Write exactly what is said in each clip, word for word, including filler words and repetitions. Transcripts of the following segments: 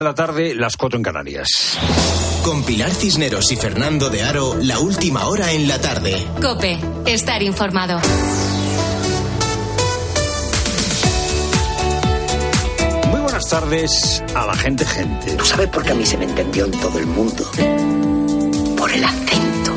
La tarde, las cuatro en Canarias. Con Pilar Cisneros y Fernando de Aro, la última hora en la tarde. COPE, estar informado. Muy buenas tardes a la gente gente. ¿Tú sabes por qué a mí se me entendió en todo el mundo? Por el acento.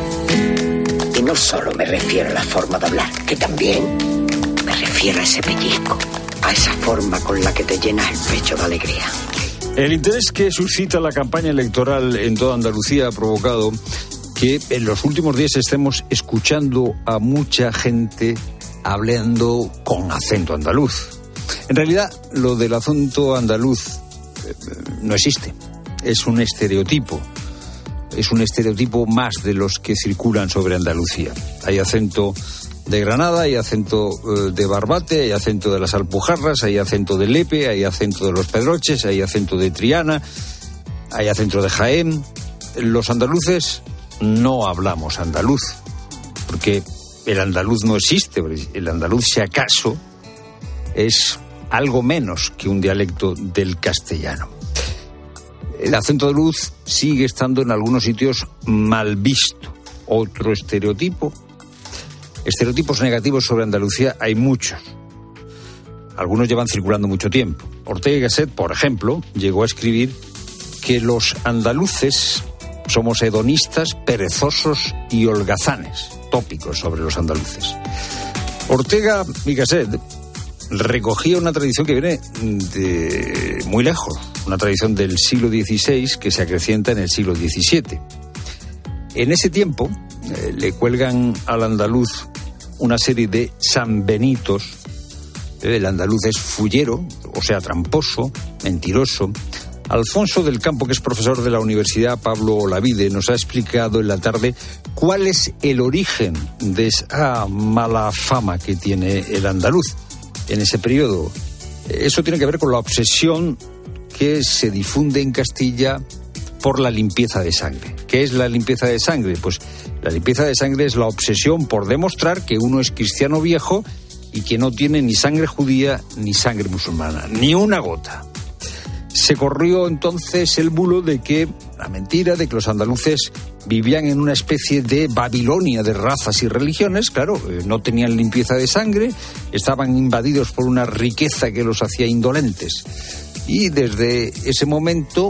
Y no solo me refiero a la forma de hablar, que también me refiero a ese pellizco, a esa forma con la que te llenas el pecho de alegría. El interés que suscita la campaña electoral en toda Andalucía ha provocado que en los últimos días estemos escuchando a mucha gente hablando con acento andaluz. En realidad, lo del acento andaluz eh, no existe. Es un estereotipo. Es un estereotipo más de los que circulan sobre Andalucía. Hay acento de Granada, hay acento eh, de Barbate, hay acento de las Alpujarras, hay acento de Lepe, hay acento de los Pedroches, hay acento de Triana, hay acento de Jaén. Los andaluces no hablamos andaluz, porque el andaluz no existe. El andaluz, si acaso, es algo menos que un dialecto del castellano. El acento andaluz sigue estando en algunos sitios mal visto. Otro estereotipo. Estereotipos negativos sobre Andalucía hay muchos. Algunos llevan circulando mucho tiempo. Ortega y Gasset, por ejemplo, llegó a escribir que los andaluces somos hedonistas, perezosos y holgazanes. Tópicos sobre los andaluces. Ortega y Gasset recogía una tradición que viene de muy lejos, una tradición del siglo dieciséis que se acrecienta en el siglo diecisiete. En ese tiempo eh, le cuelgan al andaluz una serie de sanbenitos. El andaluz es fullero, o sea, tramposo, mentiroso. Alfonso del Campo, que es profesor de la Universidad Pablo Olavide, nos ha explicado en la tarde cuál es el origen de esa mala fama que tiene el andaluz en ese periodo. Eso tiene que ver con la obsesión que se difunde en Castilla por la limpieza de sangre. ¿Qué es la limpieza de sangre? Pues la limpieza de sangre es la obsesión por demostrar que uno es cristiano viejo y que no tiene ni sangre judía ni sangre musulmana, ni una gota. Se corrió entonces el bulo de que, la mentira de que los andaluces vivían en una especie de Babilonia de razas y religiones. Claro, no tenían limpieza de sangre, estaban invadidos por una riqueza que los hacía indolentes. Y desde ese momento,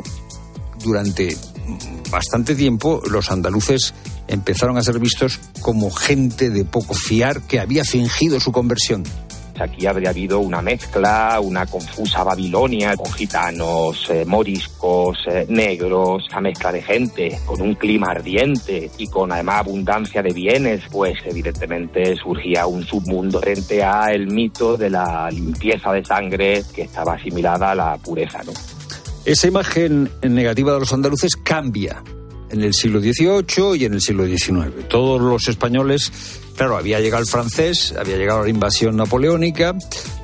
durante bastante tiempo, los andaluces empezaron a ser vistos como gente de poco fiar que había fingido su conversión. Aquí habría habido una mezcla, una confusa Babilonia, con gitanos, eh, moriscos, eh, negros, esa mezcla de gente, con un clima ardiente y con además abundancia de bienes, pues evidentemente surgía un submundo frente a el mito de la limpieza de sangre que estaba asimilada a la pureza, ¿no? Esa imagen negativa de los andaluces cambia en el siglo dieciocho y en el siglo diecinueve. Todos los españoles, claro, había llegado el francés, había llegado la invasión napoleónica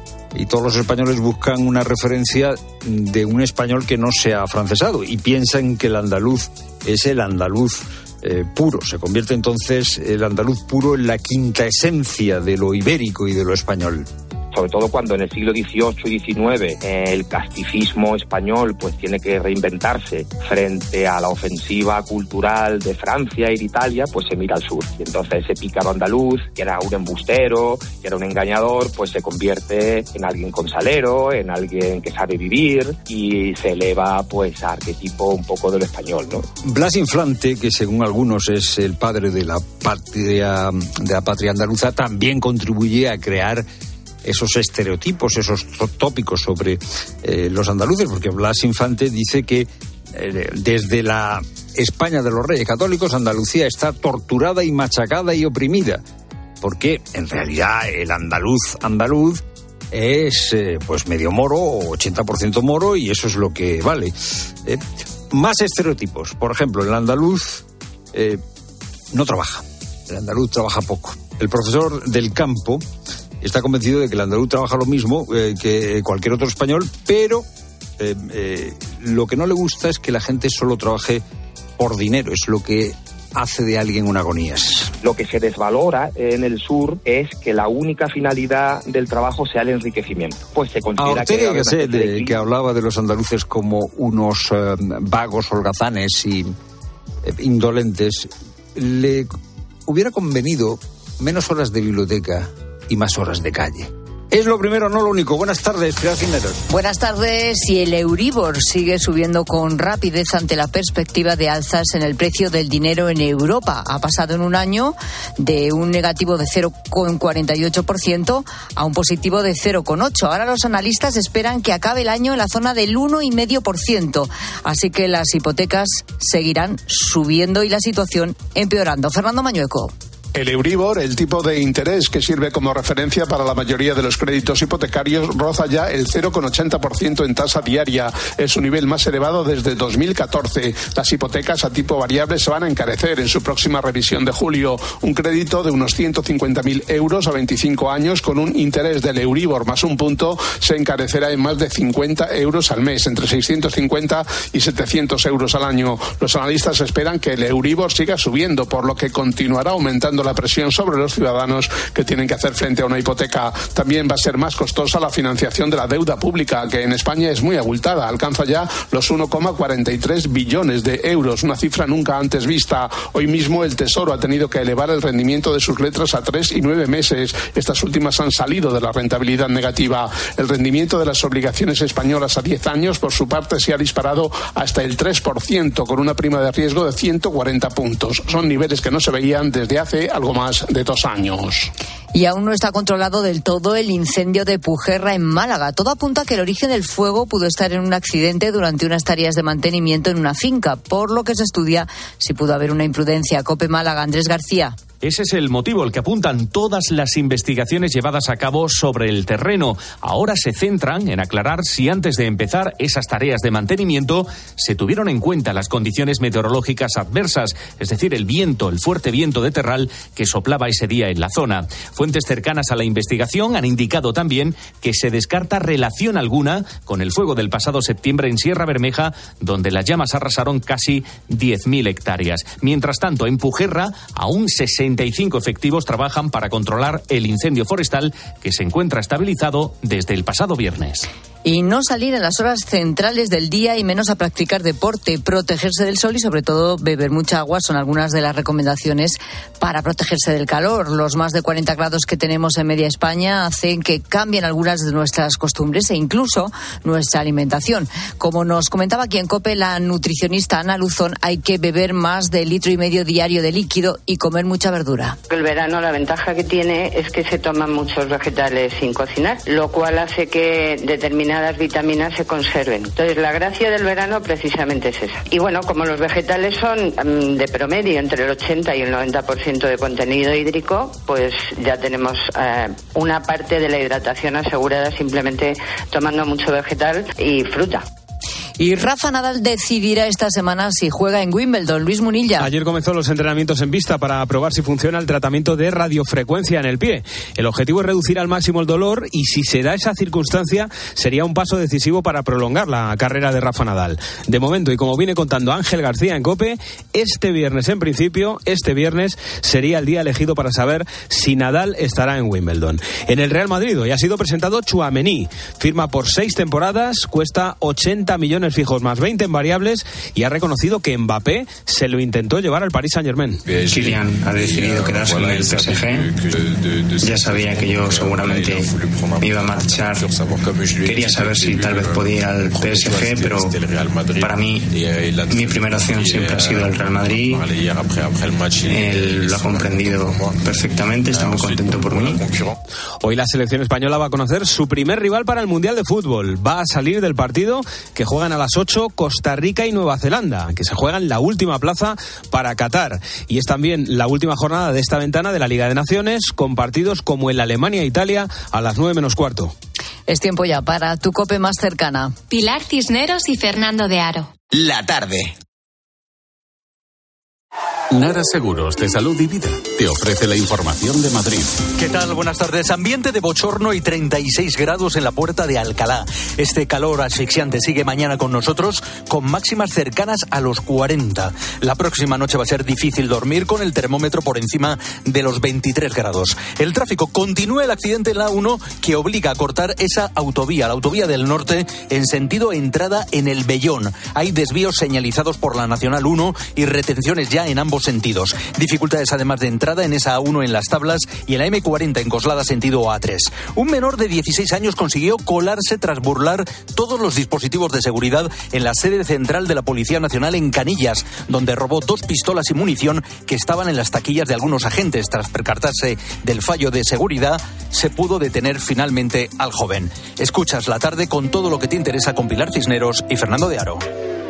y todos los españoles buscan una referencia de un español que no sea afrancesado y piensan que el andaluz es el andaluz eh, puro. Se convierte entonces el andaluz puro en la quinta esencia de lo ibérico y de lo español. Sobre todo cuando en el siglo dieciocho y diecinueve eh, el casticismo español pues tiene que reinventarse frente a la ofensiva cultural de Francia y de Italia, pues se mira al sur. Y entonces ese pícaro andaluz, que era un embustero, que era un engañador, pues se convierte en alguien con salero, en alguien que sabe vivir y se eleva pues a arquetipo un poco de lo español, ¿no? Blas Infante, que según algunos es el padre de la patria, de la patria andaluza, también contribuye a crear esos estereotipos, esos tópicos sobre eh, los andaluces, porque Blas Infante dice que eh, desde la España de los Reyes Católicos, Andalucía está torturada y machacada y oprimida, porque en realidad el andaluz andaluz es eh, pues medio moro o ochenta por ciento moro y eso es lo que vale. Eh, más estereotipos, por ejemplo, el andaluz eh, no trabaja, el andaluz trabaja poco. El profesor del Campo está convencido de que el andaluz trabaja lo mismo eh, que cualquier otro español, pero eh, eh, lo que no le gusta es que la gente solo trabaje por dinero. Es lo que hace de alguien un agonías. Lo que se desvalora en el sur es que la única finalidad del trabajo sea el enriquecimiento. Pues se considera a Ortega, que, que, sé, de, de que hablaba de los andaluces como unos eh, vagos, holgazanes y eh, indolentes, le hubiera convenido menos horas de biblioteca y más horas de calle. Es lo primero, no lo único. Buenas tardes, Pilar Cisneros. Buenas tardes. Y el Euribor sigue subiendo con rapidez ante la perspectiva de alzas en el precio del dinero en Europa. Ha pasado en un año de un negativo de cero coma cuarenta y ocho por ciento a un positivo de cero coma ocho por ciento. Ahora los analistas esperan que acabe el año en la zona del uno coma cinco por ciento. Así que las hipotecas seguirán subiendo y la situación empeorando. Fernando Mañueco. El Euribor, el tipo de interés que sirve como referencia para la mayoría de los créditos hipotecarios, roza ya el cero coma ochenta por ciento en tasa diaria. Es su nivel más elevado desde dos mil catorce. Las hipotecas a tipo variable se van a encarecer en su próxima revisión de julio. Un crédito de unos ciento cincuenta mil euros a veinticinco años con un interés del Euribor más un punto se encarecerá en más de cincuenta euros al mes, entre seiscientos cincuenta y setecientos euros al año. Los analistas esperan que el Euribor siga subiendo, por lo que continuará aumentando la presión sobre los ciudadanos que tienen que hacer frente a una hipoteca. También va a ser más costosa la financiación de la deuda pública, que en España es muy abultada. Alcanza ya los uno coma cuarenta y tres billones de euros, una cifra nunca antes vista. Hoy mismo el Tesoro ha tenido que elevar el rendimiento de sus letras a tres y nueve meses. Estas últimas han salido de la rentabilidad negativa. El rendimiento de las obligaciones españolas a diez años, por su parte, se ha disparado hasta el tres por ciento, con una prima de riesgo de ciento cuarenta puntos. Son niveles que no se veían desde hace algo más de dos años. Y aún no está controlado del todo el incendio de Pujerra en Málaga. Todo apunta a que el origen del fuego pudo estar en un accidente durante unas tareas de mantenimiento en una finca, por lo que se estudia si pudo haber una imprudencia. COPE Málaga, Andrés García. Ese es el motivo, el que apuntan todas las investigaciones llevadas a cabo sobre el terreno. Ahora se centran en aclarar si antes de empezar esas tareas de mantenimiento se tuvieron en cuenta las condiciones meteorológicas adversas, es decir, el viento, el fuerte viento de terral que soplaba ese día en la zona. Fuentes cercanas a la investigación han indicado también que se descarta relación alguna con el fuego del pasado septiembre en Sierra Bermeja, donde las llamas arrasaron casi diez mil hectáreas. Mientras tanto, en Pujerra, aún sesenta y cinco efectivos trabajan para controlar el incendio forestal que se encuentra estabilizado desde el pasado viernes. Y no salir en las horas centrales del día y menos a practicar deporte, protegerse del sol y sobre todo beber mucha agua son algunas de las recomendaciones para protegerse del calor. Los más de cuarenta grados que tenemos en media España hacen que cambien algunas de nuestras costumbres e incluso nuestra alimentación. Como nos comentaba aquí en COPE la nutricionista Ana Luzón, hay que beber más de litro y medio diario de líquido y comer mucha verdura. El verano la ventaja que tiene es que se toman muchos vegetales sin cocinar, lo cual hace que determinadas vitaminas se conserven. Entonces la gracia del verano precisamente es esa. Y bueno, como los vegetales son um, de promedio entre el ochenta y el noventa por ciento de contenido hídrico, pues ya tenemos uh, una parte de la hidratación asegurada simplemente tomando mucho vegetal y fruta. Y Rafa Nadal decidirá esta semana si juega en Wimbledon. Luis Munilla. Ayer comenzó los entrenamientos en pista para probar si funciona el tratamiento de radiofrecuencia en el pie. El objetivo es reducir al máximo el dolor y si se da esa circunstancia sería un paso decisivo para prolongar la carrera de Rafa Nadal. De momento, y como viene contando Ángel García en COPE, este viernes en principio, este viernes sería el día elegido para saber si Nadal estará en Wimbledon. En el Real Madrid hoy ha sido presentado Tchouaméni. Firma por seis temporadas, cuesta ochenta millones fijos más veinte en variables y ha reconocido que Mbappé se lo intentó llevar al Paris Saint-Germain. Kylian ha decidido quedarse en el P S G. Ya sabía que yo seguramente me iba a marchar. Quería saber si tal vez podía ir al P S G, pero para mí mi primera opción siempre ha sido el Real Madrid. Él lo ha comprendido perfectamente, está muy contento por mí. Hoy la selección española va a conocer su primer rival para el Mundial de Fútbol. Va a salir del partido que juegan a las ocho Costa Rica y Nueva Zelanda, que se juegan la última plaza para Qatar. Y es también la última jornada de esta ventana de la Liga de Naciones, con partidos como el Alemania-Italia a las nueve menos cuarto. Es tiempo ya para tu COPE más cercana. Pilar Cisneros y Fernando de Aro. La tarde. Nara Seguros de Salud y Vida te ofrece la información de Madrid. ¿Qué tal? Buenas tardes. Ambiente de bochorno y treinta y seis grados en la Puerta de Alcalá. Este calor asfixiante sigue mañana con nosotros, con máximas cercanas a los cuarenta. La próxima noche va a ser difícil dormir con el termómetro por encima de los veintitrés grados. El tráfico continúa el accidente en la A uno que obliga a cortar esa autovía, la autovía del norte, en sentido entrada en el Vellón. Hay desvíos señalizados por la Nacional uno y retenciones ya en ambos sentidos. Dificultades además de entrada en esa A uno en Las Tablas y en la eme cuarenta en Coslada sentido A tres. Un menor de dieciséis años consiguió colarse tras burlar todos los dispositivos de seguridad en la sede central de la Policía Nacional en Canillas, donde robó dos pistolas y munición que estaban en las taquillas de algunos agentes. Tras percatarse del fallo de seguridad, se pudo detener finalmente al joven. Escuchas la tarde con todo lo que te interesa con Pilar Cisneros y Fernando de Aro.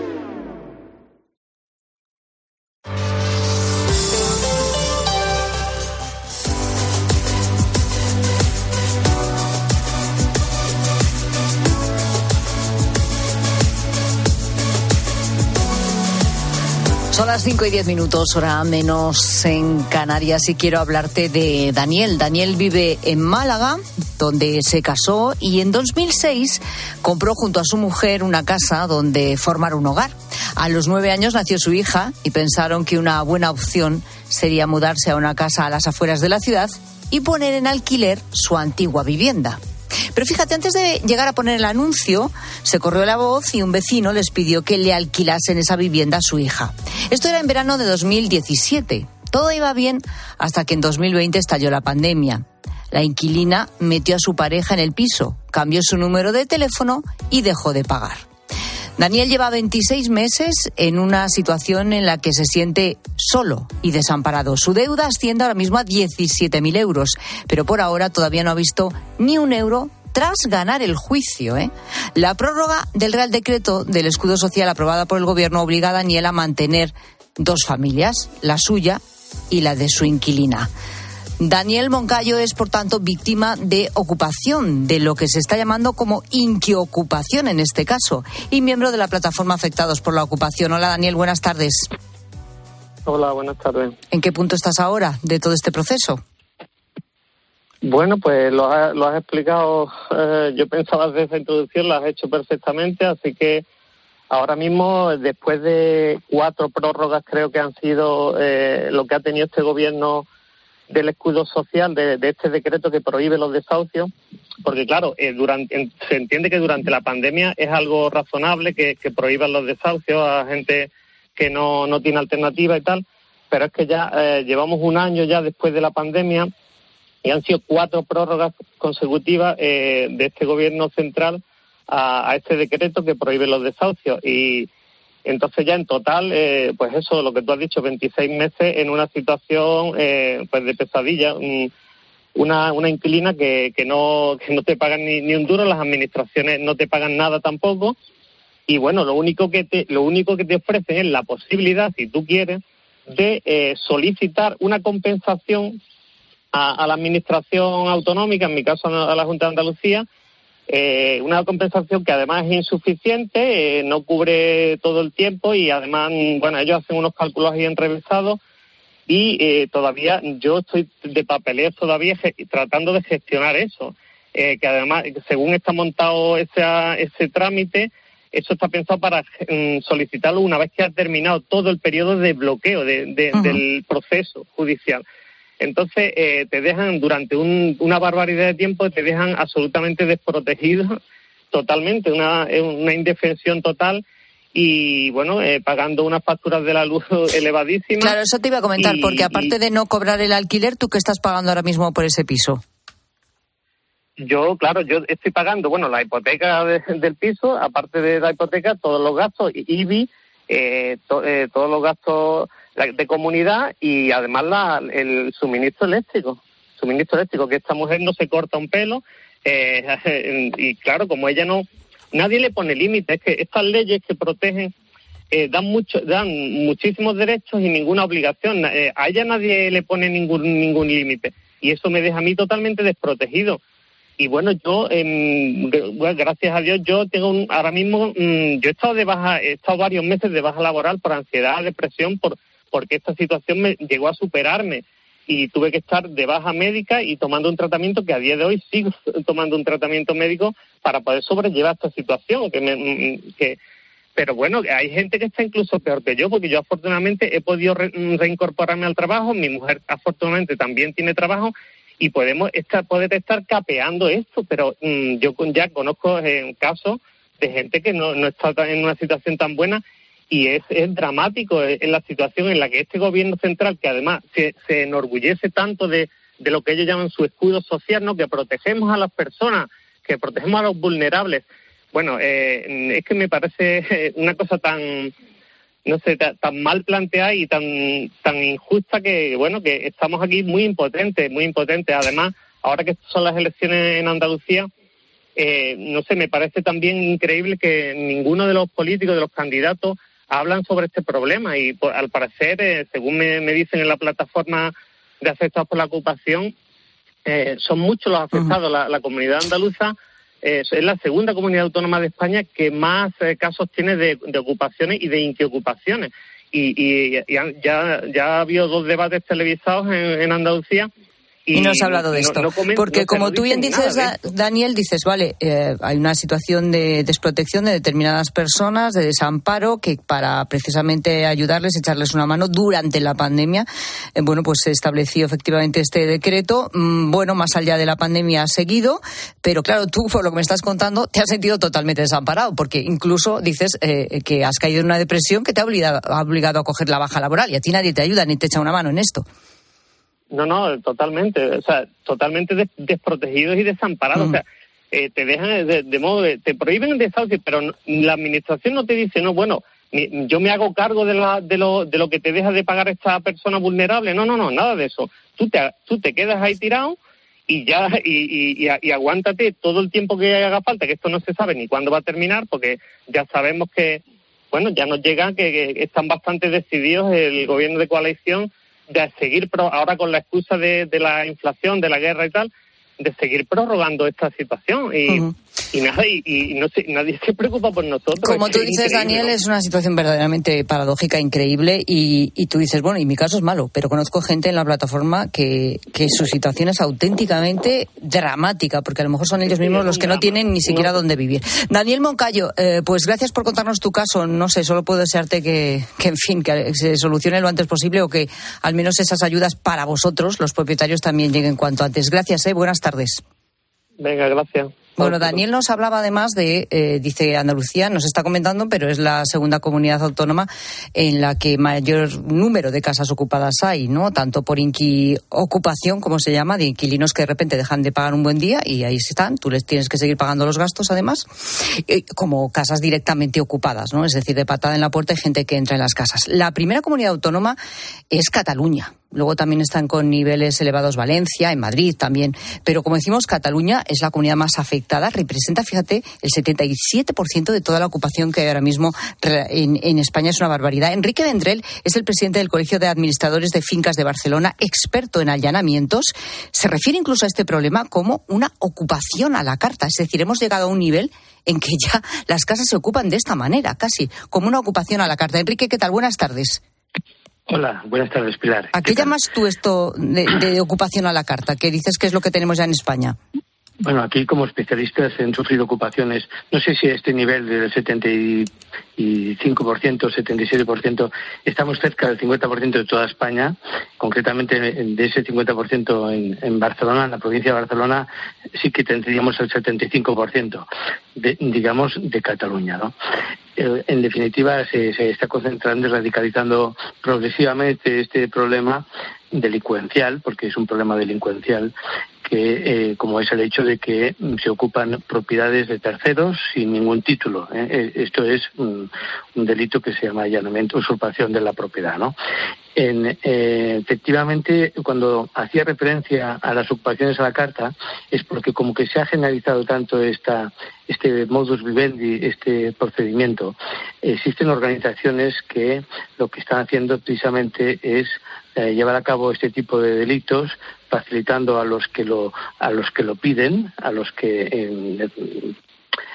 Son las cinco y diez minutos, hora menos en Canarias, y quiero hablarte de Daniel. Daniel vive en Málaga, donde se casó, y en dos mil seis compró junto a su mujer una casa donde formar un hogar. A los nueve años nació su hija y pensaron que una buena opción sería mudarse a una casa a las afueras de la ciudad y poner en alquiler su antigua vivienda. Pero fíjate, antes de llegar a poner el anuncio, se corrió la voz y un vecino les pidió que le alquilasen esa vivienda a su hija. Esto era en verano de dos mil diecisiete. Todo iba bien hasta que en dos mil veinte estalló la pandemia. La inquilina metió a su pareja en el piso, cambió su número de teléfono y dejó de pagar. Daniel lleva veintiséis meses en una situación en la que se siente solo y desamparado. Su deuda asciende ahora mismo a diecisiete mil euros, pero por ahora todavía no ha visto ni un euro tras ganar el juicio, ¿eh? La prórroga del Real Decreto del Escudo Social aprobada por el Gobierno obliga a Daniel a mantener dos familias, la suya y la de su inquilina. Daniel Moncayo es, por tanto, víctima de ocupación, de lo que se está llamando como inquiocupación en este caso, y miembro de la plataforma Afectados por la Ocupación. Hola, Daniel, buenas tardes. Hola, buenas tardes. ¿En qué punto estás ahora de todo este proceso? Bueno, pues lo has, lo has explicado, eh, yo pensaba desde esa introducción, lo has hecho perfectamente, así que ahora mismo, después de cuatro prórrogas, creo que han sido eh, lo que ha tenido este gobierno del escudo social, de, de este decreto que prohíbe los desahucios, porque claro, eh, durante, se entiende que durante la pandemia es algo razonable que, que prohíban los desahucios a gente que no, no tiene alternativa y tal, pero es que ya eh, llevamos un año ya después de la pandemia y han sido cuatro prórrogas consecutivas eh, de este gobierno central a, a este decreto que prohíbe los desahucios. Y entonces ya en total, eh, pues eso, lo que tú has dicho, veintiséis meses en una situación eh, pues de pesadilla, un, una una inquilina que, que no que no te pagan ni, ni un duro, las administraciones no te pagan nada tampoco, y bueno, lo único que te lo único que te ofrecen es la posibilidad, si tú quieres, de eh, solicitar una compensación a, a la administración autonómica, en mi caso a la Junta de Andalucía. Eh, una compensación que además es insuficiente, eh, no cubre todo el tiempo y además, bueno, ellos hacen unos cálculos ahí enrevesados y eh, todavía yo estoy de papeleo todavía ge- tratando de gestionar eso, eh, que además, según está montado ese, ese trámite, eso está pensado para um, solicitarlo una vez que ha terminado todo el periodo de bloqueo de, de, uh-huh. del proceso judicial. Entonces, eh, te dejan durante un, una barbaridad de tiempo, te dejan absolutamente desprotegido totalmente, una, una indefensión total y, bueno, eh, pagando unas facturas de la luz elevadísimas. Claro, eso te iba a comentar, y, porque aparte y... de no cobrar el alquiler, ¿tú qué estás pagando ahora mismo por ese piso? Yo, claro, yo estoy pagando, bueno, la hipoteca de, del piso, aparte de la hipoteca, todos los gastos, I B I, eh, to, eh, todos los gastos de comunidad y además la, el suministro eléctrico, suministro eléctrico, que esta mujer no se corta un pelo eh, y claro, como ella no, nadie le pone límites, es que estas leyes que protegen eh, dan mucho, dan muchísimos derechos y ninguna obligación, eh, a ella nadie le pone ningún ningún límite y eso me deja a mí totalmente desprotegido. Y bueno, yo, eh, gracias a Dios, yo tengo un, ahora mismo, mmm, yo he estado de baja, he estado varios meses de baja laboral por ansiedad, depresión, por porque esta situación me llegó a superarme y tuve que estar de baja médica y tomando un tratamiento que a día de hoy sigo tomando un tratamiento médico para poder sobrellevar esta situación. Que me, que, pero bueno, hay gente que está incluso peor que yo, porque yo afortunadamente he podido re, reincorporarme al trabajo, mi mujer afortunadamente también tiene trabajo y podemos estar, poder estar capeando esto, pero mmm, yo ya conozco eh, casos de gente que no, no está en una situación tan buena. Y es, es dramático en la situación en la que este gobierno central, que además se, se enorgullece tanto de, de lo que ellos llaman su escudo social, ¿no? Que protegemos a las personas, que protegemos a los vulnerables. Bueno, eh, es que me parece una cosa tan, no sé, tan, tan mal planteada y tan, tan injusta que, bueno, que estamos aquí muy impotentes, muy impotentes. Además, ahora que son las elecciones en Andalucía, eh, no sé, me parece también increíble que ninguno de los políticos, de los candidatos, hablan sobre este problema y por, al parecer, eh, según me, me dicen en la plataforma de afectados por la ocupación, eh, son muchos los afectados. Uh-huh. La, la comunidad andaluza eh, es la segunda comunidad autónoma de España que más eh, casos tiene de, de ocupaciones y de inquiocupaciones. Y, y, y ya, ya ha habido dos debates televisados en, en Andalucía. Y, y no se ha hablado de esto, no, no comen, porque no, como no tú bien dices, Daniel, dices, vale, eh, hay una situación de desprotección de determinadas personas, de desamparo, que para precisamente ayudarles, echarles una mano durante la pandemia, eh, bueno, pues se estableció efectivamente este decreto. Mm, bueno, más allá de la pandemia ha seguido, pero claro, tú, por lo que me estás contando, te has sentido totalmente desamparado, porque incluso dices eh, que has caído en una depresión que te ha obligado, ha obligado a coger la baja laboral, y a ti nadie te ayuda ni te echa una mano en esto. No, no, totalmente, o sea, totalmente des- desprotegidos y desamparados, mm. o sea, eh, te dejan de, de modo, de, te prohíben el desahucio, pero no, la administración no te dice, no, bueno, ni, yo me hago cargo de, la, de, lo, de lo que te deja de pagar esta persona vulnerable, no, no, no, nada de eso, tú te, tú te quedas ahí tirado y ya, y, y, y, y aguántate todo el tiempo que haga falta, que esto no se sabe ni cuándo va a terminar, porque ya sabemos que, bueno, ya nos llega que, que están bastante decididos el gobierno de coalición de seguir, pro, ahora con la excusa de, de la inflación, de la guerra y tal, de seguir prorrogando esta situación. Y, uh-huh. y nada, y, y no sé, nadie se preocupa por nosotros. Como es tú dices, Daniel, ¿no? Es una situación verdaderamente paradójica, increíble, y, y tú dices, bueno, y mi caso es malo, pero conozco gente en la plataforma que, que su situación es auténticamente dramática, porque a lo mejor son ellos mismos los que no tienen ni siquiera no. dónde vivir. Daniel Moncayo, eh, pues gracias por contarnos tu caso. No sé, solo puedo desearte que, que, en fin, que se solucione lo antes posible, o que al menos esas ayudas para vosotros, los propietarios, también lleguen cuanto antes. Gracias, eh, buenas tardes. Venga, gracias. Bueno, Daniel nos hablaba además de, eh, dice Andalucía, nos está comentando, pero es la segunda comunidad autónoma en la que mayor número de casas ocupadas hay, ¿no? Tanto por inqui ocupación, como se llama, de inquilinos que de repente dejan de pagar un buen día y ahí están, tú les tienes que seguir pagando los gastos además, eh, como casas directamente ocupadas, ¿no? Es decir, de patada en la puerta hay gente que entra en las casas. La primera comunidad autónoma es Cataluña. Luego también están con niveles elevados Valencia, en Madrid también. Pero como decimos, Cataluña es la comunidad más afectada. Representa, fíjate, el setenta y siete por ciento de toda la ocupación que hay ahora mismo en, en España. Es una barbaridad. Enrique Vendrell es el presidente del Colegio de Administradores de Fincas de Barcelona, experto en allanamientos. Se refiere incluso a este problema como una ocupación a la carta. Es decir, hemos llegado a un nivel en que ya las casas se ocupan de esta manera, casi como una ocupación a la carta. Enrique, ¿qué tal? Buenas tardes. Hola, buenas tardes, Pilar. ¿A qué, qué llamas tú esto de, de ocupación a la carta? ¿Qué dices que es lo que tenemos ya en España? Bueno, aquí como especialistas en sufrir ocupaciones, no sé si a este nivel del setenta y cinco por ciento, setenta y siete por ciento, estamos cerca del cincuenta por ciento de toda España, concretamente de ese cincuenta por ciento en, en Barcelona, en la provincia de Barcelona, sí que tendríamos el setenta y cinco por ciento, de, digamos, de Cataluña, ¿no? En definitiva, se, se está concentrando y radicalizando progresivamente este problema delincuencial, porque es un problema delincuencial, que eh, como es el hecho de que se ocupan propiedades de terceros sin ningún título. ¿eh? Esto es un, un delito que se llama allanamiento, usurpación de la propiedad, ¿no? En, eh, efectivamente, cuando hacía referencia a las ocupaciones a la carta, es porque como que se ha generalizado tanto esta, este modus vivendi, este procedimiento, existen organizaciones que lo que están haciendo precisamente es eh, llevar a cabo este tipo de delitos, facilitando a los que lo a los que lo piden, a los que eh,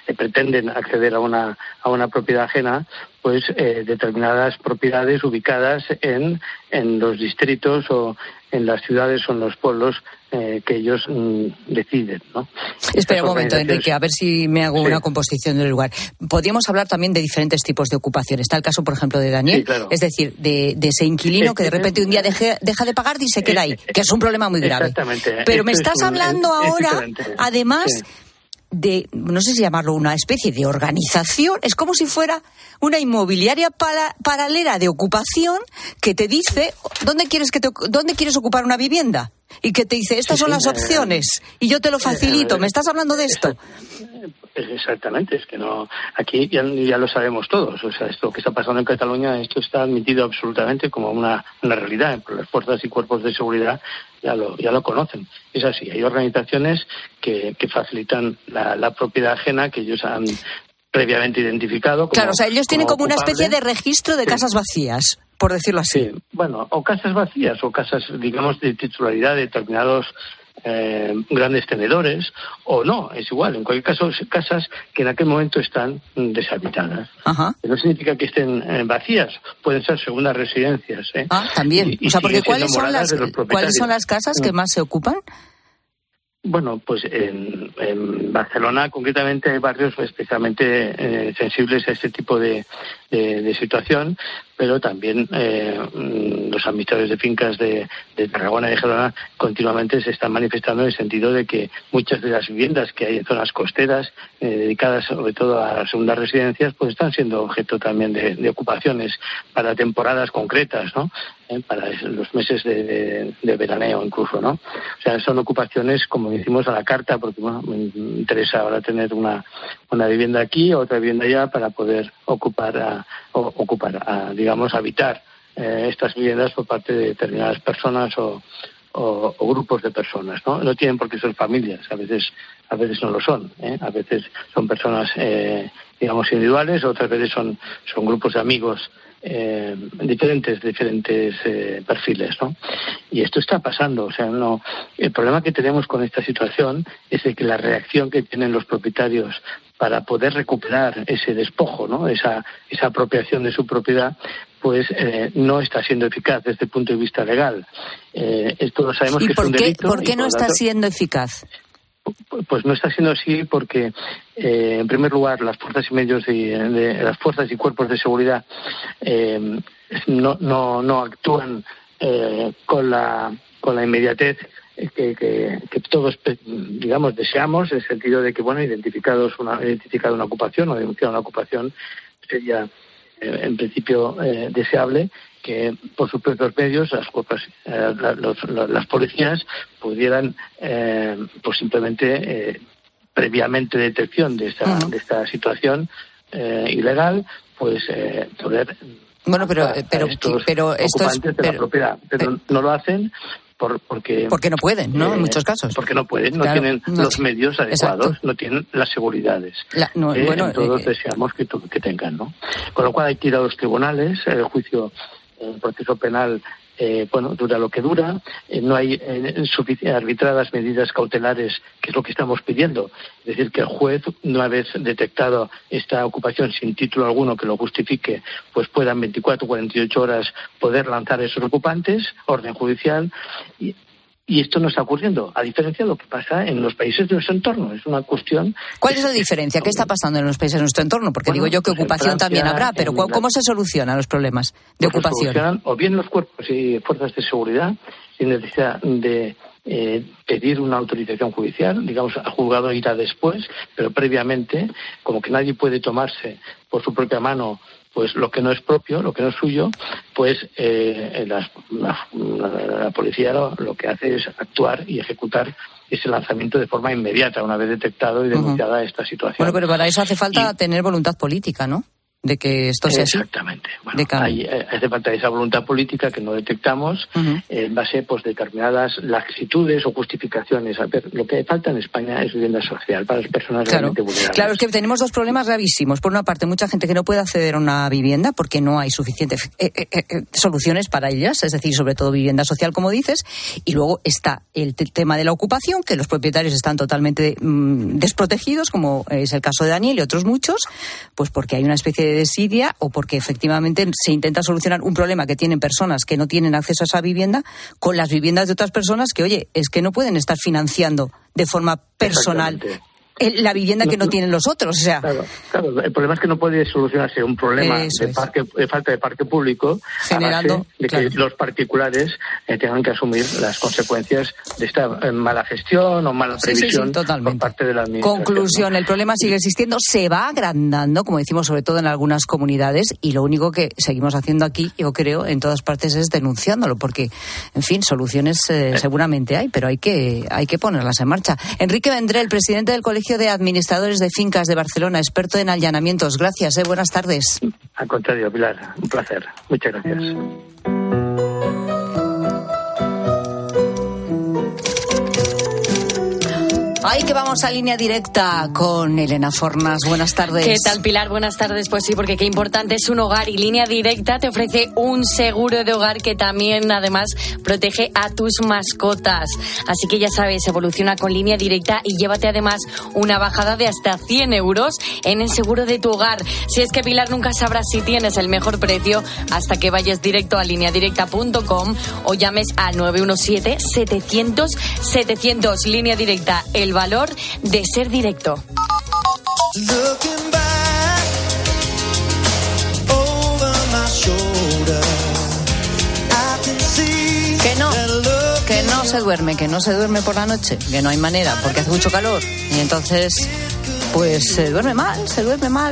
eh, pretenden acceder a una a una propiedad ajena, pues eh, determinadas propiedades ubicadas en en los distritos o en las ciudades o en los pueblos eh, que ellos mm, deciden, ¿no? Espera un momento, Enrique, a ver si me hago sí. una composición del lugar. Podríamos hablar también de diferentes tipos de ocupación. Está el caso, por ejemplo, de Daniel, sí, claro. es decir, de, de ese inquilino que de repente un día deje, deja de pagar y se queda ahí, que es un problema muy grave. Exactamente. Pero me estás un, hablando es, ahora, es además... Sí. de, no sé si llamarlo una especie de organización, es como si fuera una inmobiliaria para, paralela de ocupación que te dice dónde quieres que te, dónde quieres ocupar una vivienda y que te dice estas sí, son sí, las opciones eh, y yo te lo facilito. Eh, ¿Me estás hablando de esto? Exactamente, es que no, aquí ya, ya lo sabemos todos, o sea, esto que está pasando en Cataluña, esto está admitido absolutamente como una, una realidad, pero las fuerzas y cuerpos de seguridad ya lo, ya lo conocen. Es así, hay organizaciones que, que facilitan la, la propiedad ajena que ellos han previamente identificado. Como, claro, o sea, ellos tienen como, como una especie de registro de sí. casas vacías, por decirlo así. Sí, bueno, o casas vacías, o casas, digamos, de titularidad de determinados Eh, grandes tenedores, o no, es igual, en cualquier caso, casas que en aquel momento están deshabitadas. Ajá. No significa que estén eh, vacías, pueden ser segundas residencias. ¿eh? Ah, también. Y, y o sea, porque ¿cuáles son, las, ¿cuáles son las casas que mm. más se ocupan? Bueno, pues en, en Barcelona concretamente hay barrios especialmente eh, sensibles a este tipo de, de, de situación, pero también eh, los administradores de fincas de, de Tarragona y de Gerona continuamente se están manifestando en el sentido de que muchas de las viviendas que hay en zonas costeras, eh, dedicadas sobre todo a las segundas residencias, pues están siendo objeto también de, de ocupaciones para temporadas concretas, ¿no? Eh, para los meses de, de, de veraneo incluso, ¿no? O sea, son ocupaciones, como decimos, a la carta, porque bueno, me interesa ahora tener una, una vivienda aquí, otra vivienda allá, para poder ocupar, a, o, ocupar a, digamos, habitar eh, estas viviendas por parte de determinadas personas o, o, o grupos de personas, ¿no? No tienen por qué ser familias, a veces a veces no lo son, ¿eh? A veces son personas, eh, digamos, individuales, otras veces son, son grupos de amigos Eh, diferentes diferentes eh, perfiles, ¿no? Y esto está pasando, o sea, no. El problema que tenemos con esta situación es de que la reacción que tienen los propietarios para poder recuperar ese despojo, ¿no? Esa esa apropiación de su propiedad, pues eh, no está siendo eficaz desde el punto de vista legal. Eh, esto lo sabemos ¿Y que por es un qué, delito. ¿por qué y no por está tanto, siendo eficaz? Pues no está siendo así porque, eh, en primer lugar, las fuerzas y medios de, de las fuerzas y cuerpos de seguridad eh, no, no, no actúan eh, con la con la inmediatez que, que, que todos, digamos, deseamos, en el sentido de que, bueno, identificados una identificada una ocupación o denunciada una ocupación sería, eh, en principio, eh, deseable que por sus propios medios las cuerpos, eh, los, los, las policías pudieran eh, pues simplemente eh, previamente detección de esta uh-huh. de esta situación eh, ilegal, pues eh, poder bueno pero pero estos pero esto es, de pero, la propiedad, pero, pero no lo hacen por, porque porque no pueden, ¿no? Eh, en muchos casos. Porque no pueden, no claro, tienen no los medios adecuados, exacto. no tienen las seguridades. La, no, eh, bueno, todos eh, deseamos que, que tengan, ¿no? Con lo cual hay que ir a los tribunales, el juicio, el proceso penal, eh, bueno, dura lo que dura, eh, no hay eh, arbitradas medidas cautelares, que es lo que estamos pidiendo. Es decir, que el juez, una vez detectado esta ocupación sin título alguno que lo justifique, pues pueda en veinticuatro, cuarenta y ocho horas poder lanzar a esos ocupantes, orden judicial. Y, Y esto no está ocurriendo, a diferencia de lo que pasa en los países de nuestro entorno. Es una cuestión... ¿Cuál es la diferencia? ¿Qué está pasando en los países de nuestro entorno? Porque bueno, digo yo que pues ocupación Francia, también habrá, pero ¿cómo, ¿cómo se solucionan los problemas de pues ocupación? O bien los cuerpos y fuerzas de seguridad, sin necesidad de eh, pedir una autorización judicial, digamos, al juzgado irá después, pero previamente, como que nadie puede tomarse por su propia mano pues lo que no es propio, lo que no es suyo, pues eh, la, la, la policía lo, lo que hace es actuar y ejecutar ese lanzamiento de forma inmediata, una vez detectado y denunciada uh-huh. esta situación. Bueno, pero para eso hace falta y, tener voluntad política, ¿no? de que esto sea así. Exactamente. Bueno, hay, eh, hace falta esa voluntad política que no detectamos uh-huh. eh, en base pues, de determinadas laxitudes o justificaciones. A ver, lo que falta en España es vivienda social para las personas claro. realmente vulnerables. Claro, es que tenemos dos problemas gravísimos. Por una parte, mucha gente que no puede acceder a una vivienda porque no hay suficientes eh, eh, eh, soluciones para ellas, es decir, sobre todo vivienda social, como dices, y luego está el t- tema de la ocupación, que los propietarios están totalmente mmm, desprotegidos, como es el caso de Daniel y otros muchos, pues porque hay una especie de desidia o porque efectivamente se intenta solucionar un problema que tienen personas que no tienen acceso a esa vivienda con las viviendas de otras personas que, oye, es que no pueden estar financiando de forma personal la vivienda que no tienen los otros, o sea. Claro, claro, el problema es que no puede solucionarse un problema de, parque, de falta de parque público generando a base de que claro. los particulares eh, tengan que asumir las consecuencias de esta eh, mala gestión o mala previsión sí, sí, sí, por parte de la administración. Conclusión, ¿no? El problema sigue existiendo, se va agrandando, como decimos, sobre todo en algunas comunidades, y lo único que seguimos haciendo aquí, yo creo, en todas partes es denunciándolo, porque, en fin, soluciones eh, eh. seguramente hay, pero hay que, hay que ponerlas en marcha. Enrique Vendrell, presidente del Colegio de Administradores de Fincas de Barcelona, experto en allanamientos. Gracias, eh, buenas tardes. Al contrario, Pilar, un placer. Muchas gracias. Ay, que vamos a línea directa con Elena Fornas. Buenas tardes. ¿Qué tal, Pilar? Buenas tardes. Pues sí, porque qué importante es un hogar, y Línea Directa te ofrece un seguro de hogar que también, además, protege a tus mascotas. Así que ya sabes, evoluciona con Línea Directa y llévate además una bajada de hasta cien euros en el seguro de tu hogar. Si es que, Pilar, nunca sabrás si tienes el mejor precio hasta que vayas directo a línea directa punto com o llames al nueve uno siete, setecientos, setecientos. Línea Directa, el valor de ser directo. Que no, que no se duerme, que no se duerme por la noche, que no hay manera, porque hace mucho calor y entonces pues se duerme mal, se duerme mal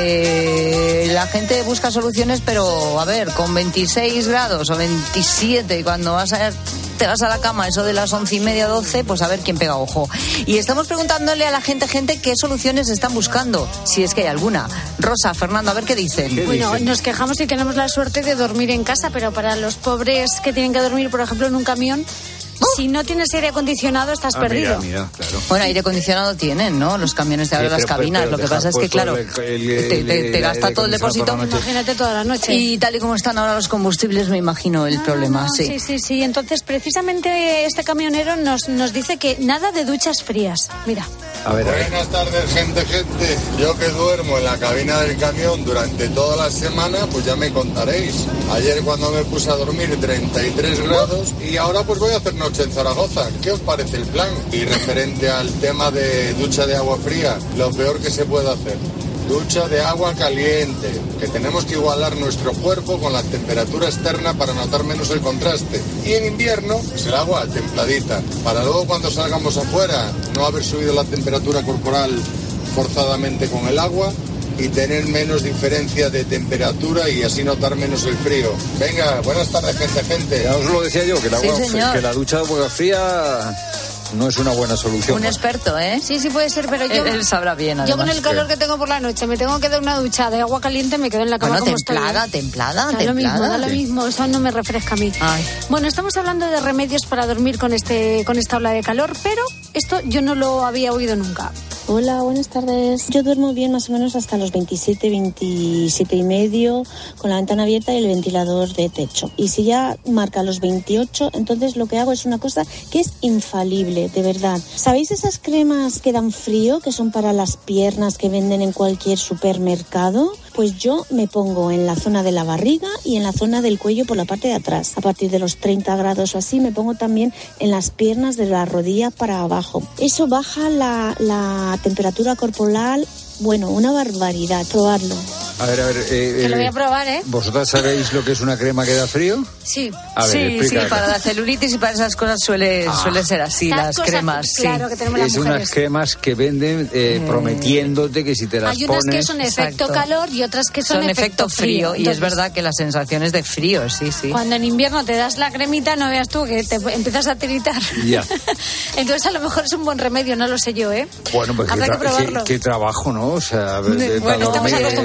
porque la gente busca soluciones, pero a ver, con veintiséis grados o veintisiete, y cuando vas a te vas a la cama eso de las once y media, doce, pues a ver quién pega ojo. Y estamos preguntándole a la gente, gente, qué soluciones están buscando, si es que hay alguna. Rosa, Fernando, a ver qué dicen. ¿Qué bueno, dicen? Nos quejamos y tenemos la suerte de dormir en casa, pero para los pobres que tienen que dormir, por ejemplo, en un camión, si no tienes aire acondicionado, estás ah, perdido. Mira, mira, claro. Bueno, aire acondicionado tienen, ¿no? Los camiones de ahora, sí, las cabinas. Lo que pasa es que, claro, el, el, el, te, te, te gasta todo el depósito. Imagínate toda la noche. Y tal y como están ahora los combustibles, me imagino el no, problema, no, sí. Sí, sí, sí. Entonces, precisamente este camionero nos, nos dice que nada de duchas frías. Mira. A ver, a ver. Buenas tardes, gente, gente. Yo que duermo en la cabina del camión durante toda la semana, pues ya me contaréis. Ayer cuando me puse a dormir treinta y tres grados y ahora pues voy a hacer noche en Zaragoza. ¿Qué os parece el plan? Y referente al tema de ducha de agua fría, lo peor que se puede hacer. Ducha de agua caliente, que tenemos que igualar nuestro cuerpo con la temperatura externa para notar menos el contraste. Y en invierno, pues el agua templadita, para luego cuando salgamos afuera no haber subido la temperatura corporal forzadamente con el agua y tener menos diferencia de temperatura y así notar menos el frío. Venga, buenas tardes, gente, gente. Ya os lo decía yo, que, el agua, sí, que la ducha de agua fría no es una buena solución. Un experto, ¿eh? Sí, sí puede ser, pero yo... Él, él sabrá bien, además. Yo con el calor que tengo por la noche, me tengo que dar una ducha de agua caliente, me quedo en la cama bueno, como templada, estoy. templada, da templada. Lo mismo, da lo mismo, eso no me refresca a mí. Ay. Bueno, estamos hablando de remedios para dormir con este con esta ola de calor, pero esto yo no lo había oído nunca. Hola, buenas tardes. Yo duermo bien más o menos hasta los veintisiete, veintisiete y medio con la ventana abierta y el ventilador de techo. Y si ya marca los veintiocho, entonces lo que hago es una cosa que es infalible, de verdad. ¿Sabéis esas cremas que dan frío, que son para las piernas, que venden en cualquier supermercado? Pues yo me pongo en la zona de la barriga y en la zona del cuello por la parte de atrás. A partir de los treinta grados o así me pongo también en las piernas de la rodilla para abajo. Eso baja la, la temperatura corporal. Bueno, una barbaridad, probarlo. A ver, a ver. Eh, que lo voy a probar, ¿eh? ¿Vosotras sabéis lo que es una crema que da frío? Sí. A ver, sí, explícala. sí, para la celulitis y para esas cosas suele, ah. suele ser así, las, las cremas. Que, claro, sí. que tenemos las es mujeres. Unas cremas que venden eh, eh, prometiéndote que si te las hay pones... Hay unas que son efecto Exacto. calor y otras que son, son efecto frío. frío. Y Entonces, es verdad que la sensación es de frío, sí, sí. Cuando en invierno te das la cremita, no veas tú que te empiezas a tiritar. Ya. Entonces a lo mejor es un buen remedio, no lo sé yo, ¿eh? Bueno, pues habrá qué, que probarlo. Qué, qué trabajo, ¿no? O sea, de, bueno, estamos acostumbrados.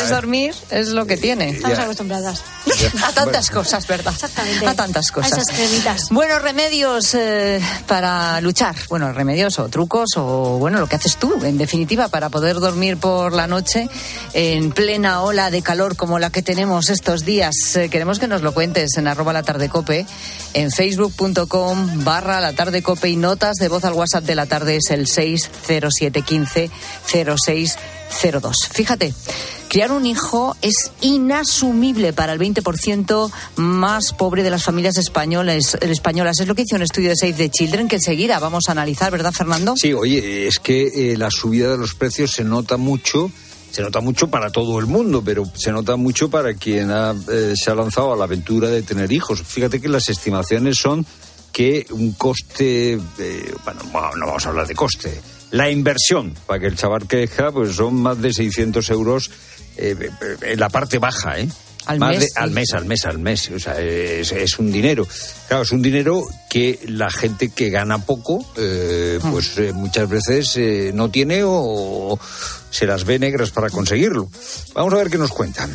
dormir es lo que tiene. Estamos acostumbradas. A tantas cosas, ¿verdad? Exactamente. A tantas cosas. A esas cremitas. Bueno, remedios eh, para luchar. Bueno, remedios o trucos o, bueno, lo que haces tú, en definitiva, para poder dormir por la noche en plena ola de calor como la que tenemos estos días. Eh, queremos que nos lo cuentes en arroba la tarde cope, en facebook punto com barra la tarde cope, y notas de voz al WhatsApp de la tarde es el seis cero siete uno cinco cero seis cero dos. Fíjate, criar un hijo es inasumible para el veinte por ciento más pobre de las familias españolas. españolas. Es lo que hizo un estudio de Save the Children que enseguida vamos a analizar, ¿verdad, Fernando? Sí, oye, es que eh, la subida de los precios se nota mucho. Se nota mucho para todo el mundo, pero se nota mucho para quien ha, eh, se ha lanzado a la aventura de tener hijos. Fíjate que las estimaciones son que un coste, eh, bueno, no vamos a hablar de coste, la inversión para que el chaval crezca, pues son más de seiscientos euros eh, en la parte baja, ¿eh? Al Más mes, de, sí. al mes, al mes, al mes. O sea, es, es un dinero. Claro, es un dinero que la gente que gana poco, eh, pues eh, muchas veces eh, no tiene o, o se las ve negras para conseguirlo. Vamos a ver qué nos cuentan.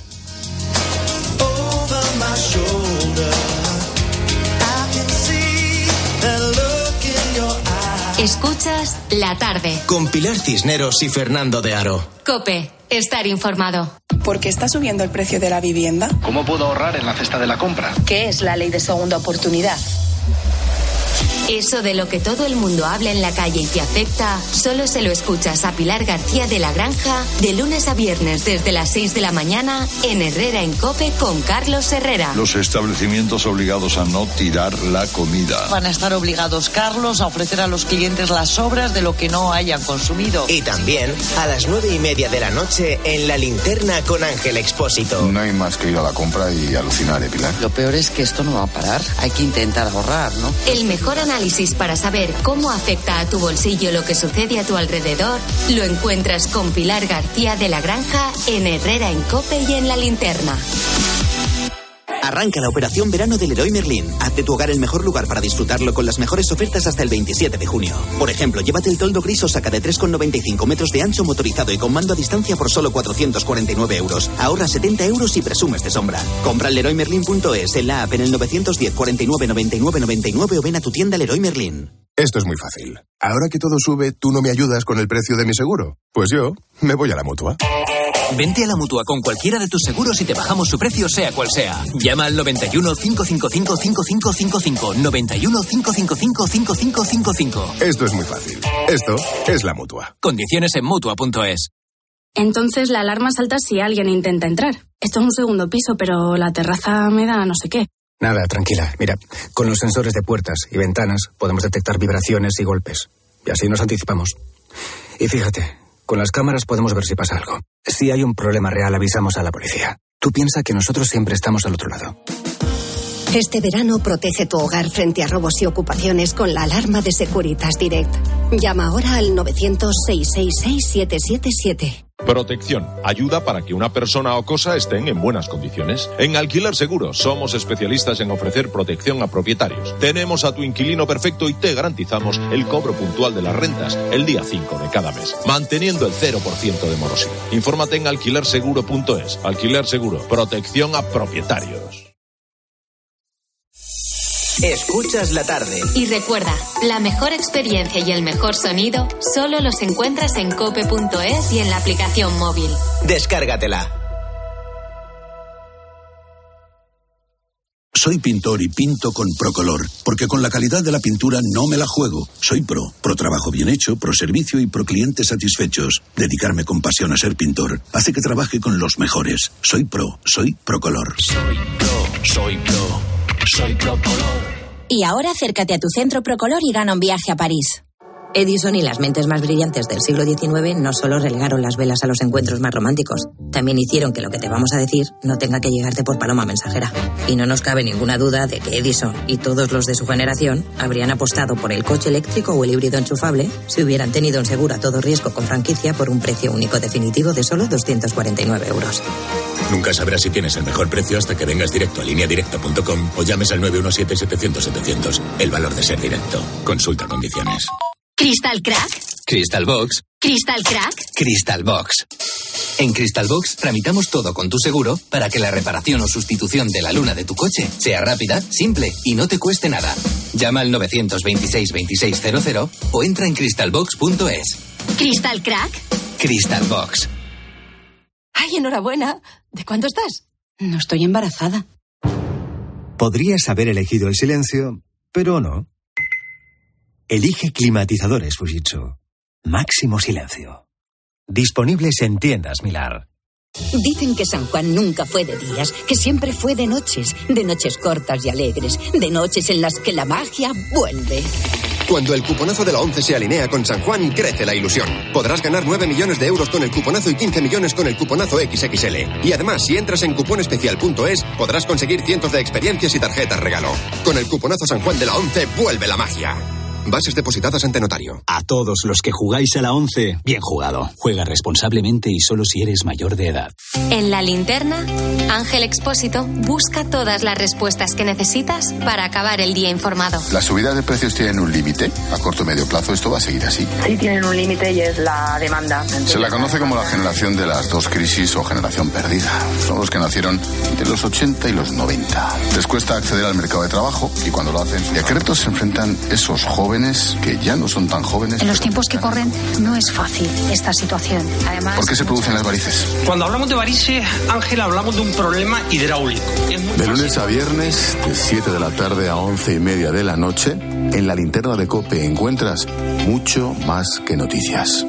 Escuchas La Tarde. Con Pilar Cisneros y Fernando de Aro. COPE. Estar informado. ¿Por qué está subiendo el precio de la vivienda? ¿Cómo puedo ahorrar en la cesta de la compra? ¿Qué es la ley de segunda oportunidad? Eso de lo que todo el mundo habla en la calle y te afecta, solo se lo escuchas a Pilar García de la Granja de lunes a viernes desde las seis de la mañana en Herrera en COPE con Carlos Herrera. Los establecimientos obligados a no tirar la comida. Van a estar obligados, Carlos, a ofrecer a los clientes las sobras de lo que no hayan consumido. Y también a las nueve y media de la noche en La Linterna con Ángel Expósito. No hay más que ir a la compra y alucinar, ¿eh, Pilar? Lo peor es que esto no va a parar. Hay que intentar ahorrar, ¿no? El mejor análisis para saber cómo afecta a tu bolsillo lo que sucede a tu alrededor lo encuentras con Pilar García de la Granja en Herrera en COPE y en La Linterna. Arranca la operación verano del Leroy Merlin. Haz de tu hogar el mejor lugar para disfrutarlo con las mejores ofertas hasta el veintisiete de junio. Por ejemplo, llévate el toldo gris o saca de tres coma noventa y cinco metros de ancho motorizado y con mando a distancia por solo cuatrocientos cuarenta y nueve euros. Ahorra setenta euros y presumes de sombra. Compra en leroy merlin punto es, en la app, en el nueve uno cero, cuarenta y nueve, noventa y nueve, noventa y nueve o ven a tu tienda Leroy Merlin. Esto es muy fácil. Ahora que todo sube, ¿tú no me ayudas con el precio de mi seguro? Pues yo me voy a la Mutua. Vente a la Mutua con cualquiera de tus seguros y te bajamos su precio sea cual sea. Llama al noventa y uno, cinco cinco cinco, cinco cinco cinco cinco. noventa y uno, cinco cinco cinco, cinco cinco cinco cinco. Esto es muy fácil. Esto es la Mutua. Condiciones en Mutua punto es. Entonces la alarma salta si alguien intenta entrar. Esto es un segundo piso, pero la terraza me da no sé qué. Nada, tranquila. Mira, con los sensores de puertas y ventanas podemos detectar vibraciones y golpes. Y así nos anticipamos. Y fíjate, con las cámaras podemos ver si pasa algo. Si hay un problema real, avisamos a la policía. Tú piensa que nosotros siempre estamos al otro lado. Este verano protege tu hogar frente a robos y ocupaciones con la alarma de Securitas Direct. Llama ahora al novecientos, seiscientos sesenta y seis, siete siete siete. Protección. Ayuda para que una persona o cosa estén en buenas condiciones. En Alquiler Seguro somos especialistas en ofrecer protección a propietarios. Tenemos a tu inquilino perfecto y te garantizamos el cobro puntual de las rentas el día cinco de cada mes, manteniendo el cero por ciento de morosidad. Infórmate en alquiler seguro punto es. Alquiler Seguro. Protección a propietarios. Escuchas La Tarde. Y recuerda, la mejor experiencia y el mejor sonido solo los encuentras en cope punto es y en la aplicación móvil. Descárgatela. Soy pintor y pinto con Procolor, porque con la calidad de la pintura no me la juego. Soy pro, pro trabajo bien hecho, pro servicio y pro clientes satisfechos. Dedicarme con pasión a ser pintor hace que trabaje con los mejores. Soy pro, soy Procolor. Soy pro, soy pro, soy Procolor. Y ahora acércate a tu centro Procolor y gana un viaje a París. Edison y las mentes más brillantes del siglo diecinueve no solo relegaron las velas a los encuentros más románticos, también hicieron que lo que te vamos a decir no tenga que llegarte por paloma mensajera. Y no nos cabe ninguna duda de que Edison y todos los de su generación habrían apostado por el coche eléctrico o el híbrido enchufable si hubieran tenido un seguro a todo riesgo con franquicia por un precio único definitivo de solo doscientos cuarenta y nueve euros. Nunca sabrás si tienes el mejor precio hasta que vengas directo a línea directa punto com o llames al nueve uno siete, setecientos, setecientos. El valor de ser directo. Consulta condiciones. ¿Crystal Crack? Crystal Box. ¿Crystal Crack? Crystal Box. En Crystal Box tramitamos todo con tu seguro para que la reparación o sustitución de la luna de tu coche sea rápida, simple y no te cueste nada. Llama al nueve dos seis, veintiséis cero cero o entra en crystal box punto es. ¿Crystal Crack? Crystal Box. ¡Ay, enhorabuena! ¿De cuánto estás? No estoy embarazada. Podrías haber elegido el silencio, pero no. Elige climatizadores Fujitsu. Máximo silencio. Disponibles en tiendas Milar. Dicen que San Juan nunca fue de días, que siempre fue de noches, de noches cortas y alegres, de noches en las que la magia vuelve. Cuando el cuponazo de la ONCE se alinea con San Juan, crece la ilusión. Podrás ganar nueve millones de euros con el cuponazo y quince millones con el cuponazo equis equis ele. Y además, si entras en cuponespecial punto es, podrás conseguir cientos de experiencias y tarjetas regalo. Con el cuponazo San Juan de la ONCE, vuelve la magia. Bases depositadas ante notario. A todos los que jugáis a la once, bien jugado. Juega responsablemente y solo si eres mayor de edad. En La Linterna, Ángel Expósito busca todas las respuestas que necesitas para acabar el día informado. ¿Las subidas de precios tienen un límite? A corto o medio plazo esto va a seguir así. Sí tienen un límite y es la demanda. Se la conoce como la generación de las dos crisis o generación perdida. Son los que nacieron entre los ochenta y los noventa. Les cuesta acceder al mercado de trabajo y cuando lo hacen, ¿y a qué retos se enfrentan esos jóvenes que ya no son tan jóvenes? En los tiempos que corren no es fácil esta situación. Además, ¿por qué se producen las varices? Cuando hablamos de varices, Ángel, hablamos de un problema hidráulico. De lunes a viernes, de siete de la tarde a once y media de la noche, en La Linterna de COPE encuentras mucho más que noticias.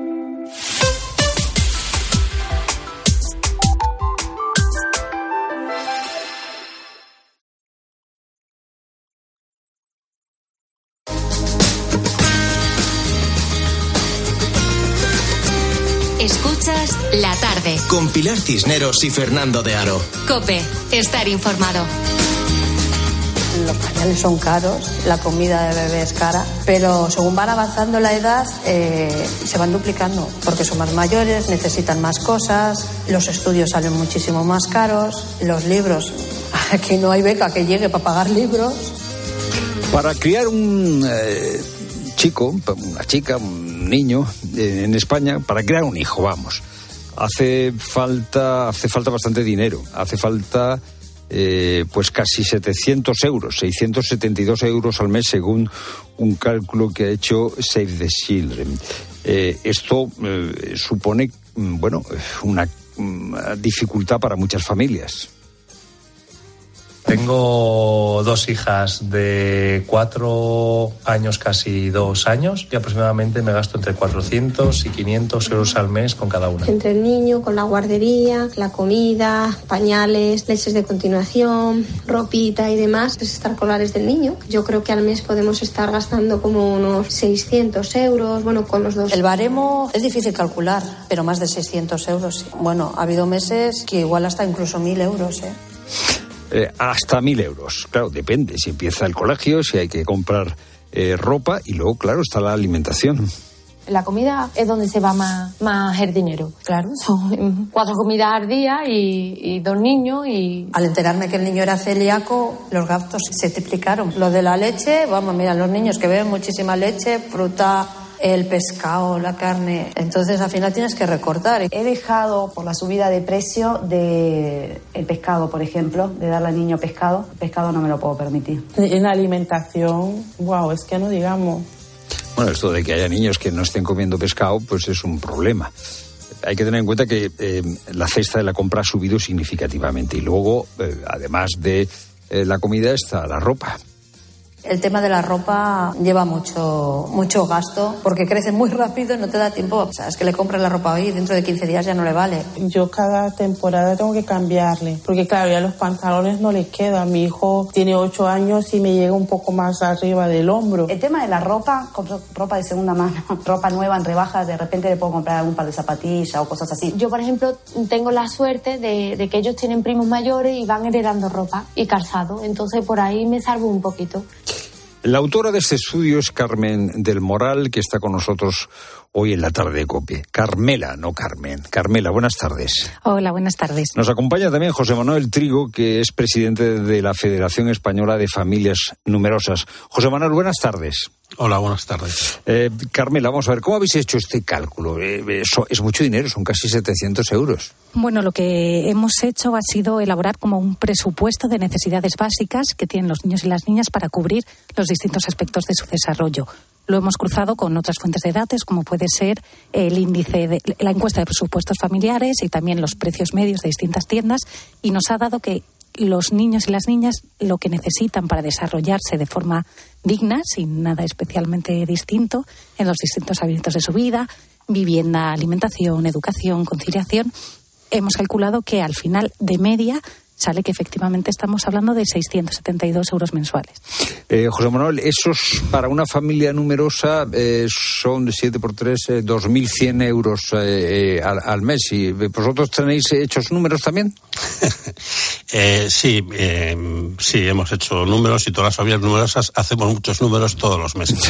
Escuchas La Tarde. Con Pilar Cisneros y Fernando de Aro. COPE. Estar informado. Los pañales son caros, la comida de bebé es cara, pero según van avanzando la edad eh, se van duplicando, porque son más mayores, necesitan más cosas, los estudios salen muchísimo más caros, los libros, aquí no hay beca que llegue para pagar libros. Para criar un eh, chico, una chica, un niño eh, en España, para criar un hijo, vamos, hace falta, hace falta bastante dinero, hace falta... Eh, pues casi setecientos euros, seiscientos setenta y dos euros al mes según un cálculo que ha hecho Save the Children. Eh, esto eh, supone, bueno, una, una dificultad para muchas familias. Tengo dos hijas de cuatro años, casi dos años, y aproximadamente me gasto entre cuatrocientos y quinientos euros al mes con cada una. Entre el niño, con la guardería, la comida, pañales, leches de continuación, ropita y demás, los extraescolares del niño. Yo creo que al mes podemos estar gastando como unos seiscientos euros, bueno, con los dos. El baremo es difícil calcular, pero más de seiscientos euros. Bueno, ha habido meses que igual hasta incluso mil euros, ¿eh? Eh, hasta mil euros. Claro, depende si empieza el colegio, si hay que comprar eh, ropa y luego, claro, está la alimentación. La comida es donde se va más, más el dinero. Claro, son cuatro comidas al día y, y dos niños y... Al enterarme que el niño era celíaco, los gastos se triplicaron. Lo de la leche, vamos, mira, los niños que beben muchísima leche, fruta... el pescado, la carne, entonces al final tienes que recortar. He dejado por la subida de precio de el pescado, por ejemplo, de darle al niño pescado. El pescado no me lo puedo permitir. En la alimentación, wow, es que no digamos. Bueno, esto de que haya niños que no estén comiendo pescado, pues es un problema. Hay que tener en cuenta que eh, la cesta de la compra ha subido significativamente y luego, eh, además de eh, la comida, está la ropa. El tema de la ropa lleva mucho mucho gasto porque crece muy rápido y no te da tiempo. O sea, es que le compras la ropa hoy y dentro de quince días ya no le vale. Yo cada temporada tengo que cambiarle porque claro, ya los pantalones no le quedan. Mi hijo tiene ocho años y me llega un poco más arriba del hombro. El tema de la ropa, compro ropa de segunda mano, ropa nueva en rebajas, de repente le puedo comprar algún par de zapatillas o cosas así. Yo, por ejemplo, tengo la suerte de, de que ellos tienen primos mayores y van heredando ropa y calzado, entonces por ahí me salvo un poquito. La autora de este estudio es Carmen del Moral, que está con nosotros hoy en la tarde de COPE. Carmela, no Carmen. Carmela, buenas tardes. Hola, buenas tardes. Nos acompaña también José Manuel Trigo, que es presidente de la Federación Española de Familias Numerosas. José Manuel, buenas tardes. Hola, buenas tardes. Eh, Carmela, vamos a ver, ¿cómo habéis hecho este cálculo? Eh, eso es mucho dinero, son casi setecientos euros. Bueno, lo que hemos hecho ha sido elaborar como un presupuesto de necesidades básicas que tienen los niños y las niñas para cubrir los distintos aspectos de su desarrollo. Lo hemos cruzado con otras fuentes de datos, como puede ser el índice de la encuesta de presupuestos familiares y también los precios medios de distintas tiendas, y nos ha dado que los niños y las niñas lo que necesitan para desarrollarse de forma digna, sin nada especialmente distinto, en los distintos ámbitos de su vida, vivienda, alimentación, educación, conciliación, hemos calculado que al final, de media, sale que efectivamente estamos hablando de seiscientos setenta y dos euros mensuales. Eh, José Manuel, esos para una familia numerosa eh, son de siete por tres, eh, dos mil cien euros eh, eh, al, al mes. ¿Y vosotros tenéis hechos números también? eh, sí, eh, sí, hemos hecho números y todas las familias numerosas hacemos muchos números todos los meses.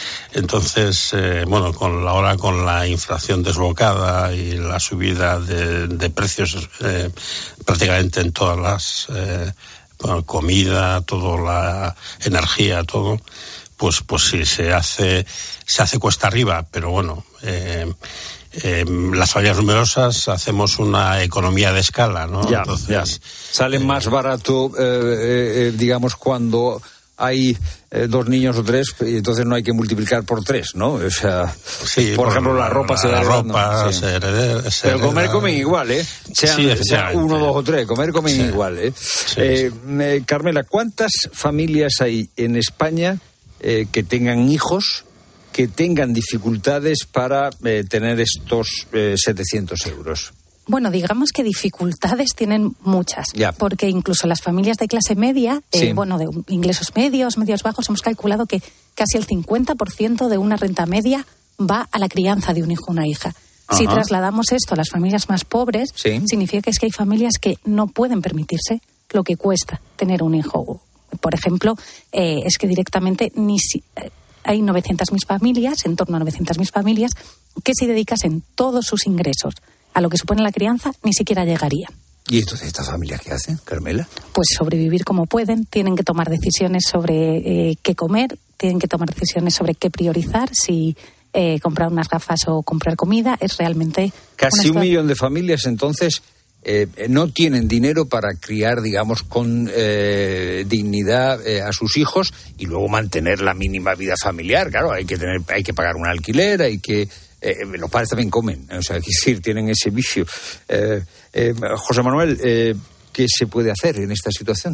Entonces, eh, bueno, con la ahora con la inflación desbocada y la subida de, de precios eh, prácticamente en todas las eh, bueno, comida, todo, la energía, todo, pues pues sí se hace se hace cuesta arriba, pero bueno, eh, eh, las familias numerosas hacemos una economía de escala, ¿no? Ya, Entonces, ya. Sale eh, más barato, eh, eh, digamos, cuando hay eh, dos niños o tres, y entonces no hay que multiplicar por tres, ¿no? O sea, sí, por bueno, ejemplo, la ropa la, se la heredando, ropa sí. se hereda, se Pero hereda. comer comen igual, ¿eh? Sean, sí, sean uno, dos o tres, comer comen sí. igual, ¿eh? Sí, eh, sí. eh Carmela, ¿cuántas familias hay en España eh, que tengan hijos, que tengan dificultades para eh, tener estos eh, setecientos euros? Bueno, digamos que dificultades tienen muchas, ya. Porque incluso las familias de clase media, sí. eh, bueno, de ingresos medios, medios bajos, hemos calculado que casi el cincuenta por ciento de una renta media va a la crianza de un hijo o una hija. Ajá. Si trasladamos esto a las familias más pobres, sí. significa que es que hay familias que no pueden permitirse lo que cuesta tener un hijo. Por ejemplo, eh, es que directamente ni si, eh, hay novecientas mil familias, en torno a novecientas mil familias, que si dedicasen todos sus ingresos a lo que supone la crianza, ni siquiera llegaría. ¿Y entonces estas familias qué hacen, Carmela? Pues sobrevivir como pueden, tienen que tomar decisiones sobre eh, qué comer, tienen que tomar decisiones sobre qué priorizar, si eh, comprar unas gafas o comprar comida, es realmente... Casi un millón de familias, entonces, eh, no tienen dinero para criar, digamos, con eh, dignidad eh, a sus hijos y luego mantener la mínima vida familiar. Claro, hay que tener, hay que pagar un alquiler, hay que... Eh, los padres también comen, o sea, es decir, tienen ese vicio. Eh, eh, José Manuel, eh, ¿qué se puede hacer en esta situación?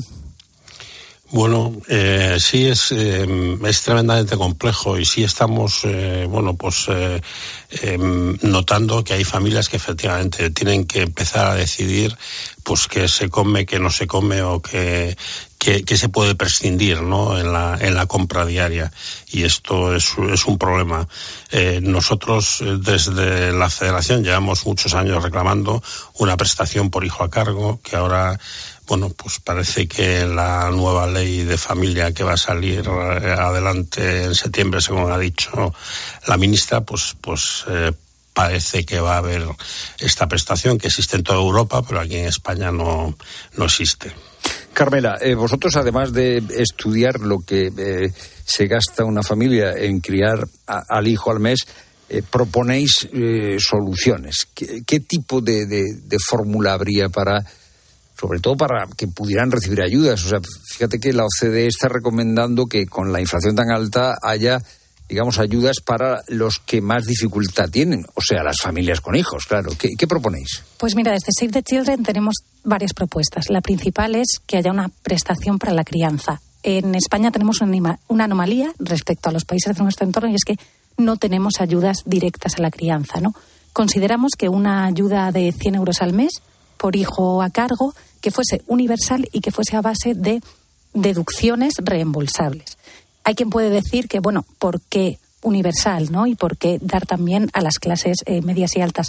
Bueno, eh, sí es, eh, es tremendamente complejo y sí estamos, eh, bueno, pues eh, eh, notando que hay familias que efectivamente tienen que empezar a decidir, pues qué se come, qué no se come o qué que, que se puede prescindir, ¿no? En la en la compra diaria, y esto es es un problema. Eh, nosotros desde la Federación llevamos muchos años reclamando una prestación por hijo a cargo que ahora, bueno, pues parece que la nueva ley de familia que va a salir adelante en septiembre, según ha dicho la ministra, pues pues eh, parece que va a haber esta prestación que existe en toda Europa, pero aquí en España no, no existe. Carmela, eh, vosotros, además de estudiar lo que eh, se gasta una familia en criar a, al hijo al mes, eh, proponéis eh, soluciones. ¿Qué, qué tipo de, de, de fórmula habría para, sobre todo para que pudieran recibir ayudas? O sea, fíjate que la O C D E está recomendando que con la inflación tan alta haya, digamos, ayudas para los que más dificultad tienen, o sea, las familias con hijos, claro. ¿Qué, qué proponéis? Pues mira, desde Save the Children tenemos varias propuestas. La principal es que haya una prestación para la crianza. En España tenemos una, una anomalía respecto a los países de nuestro entorno, y es que no tenemos ayudas directas a la crianza, ¿no? Consideramos que una ayuda de cien euros al mes por hijo a cargo, que fuese universal y que fuese a base de deducciones reembolsables. Hay quien puede decir que, bueno, ¿por qué universal, no? Y por qué dar también a las clases eh, medias y altas.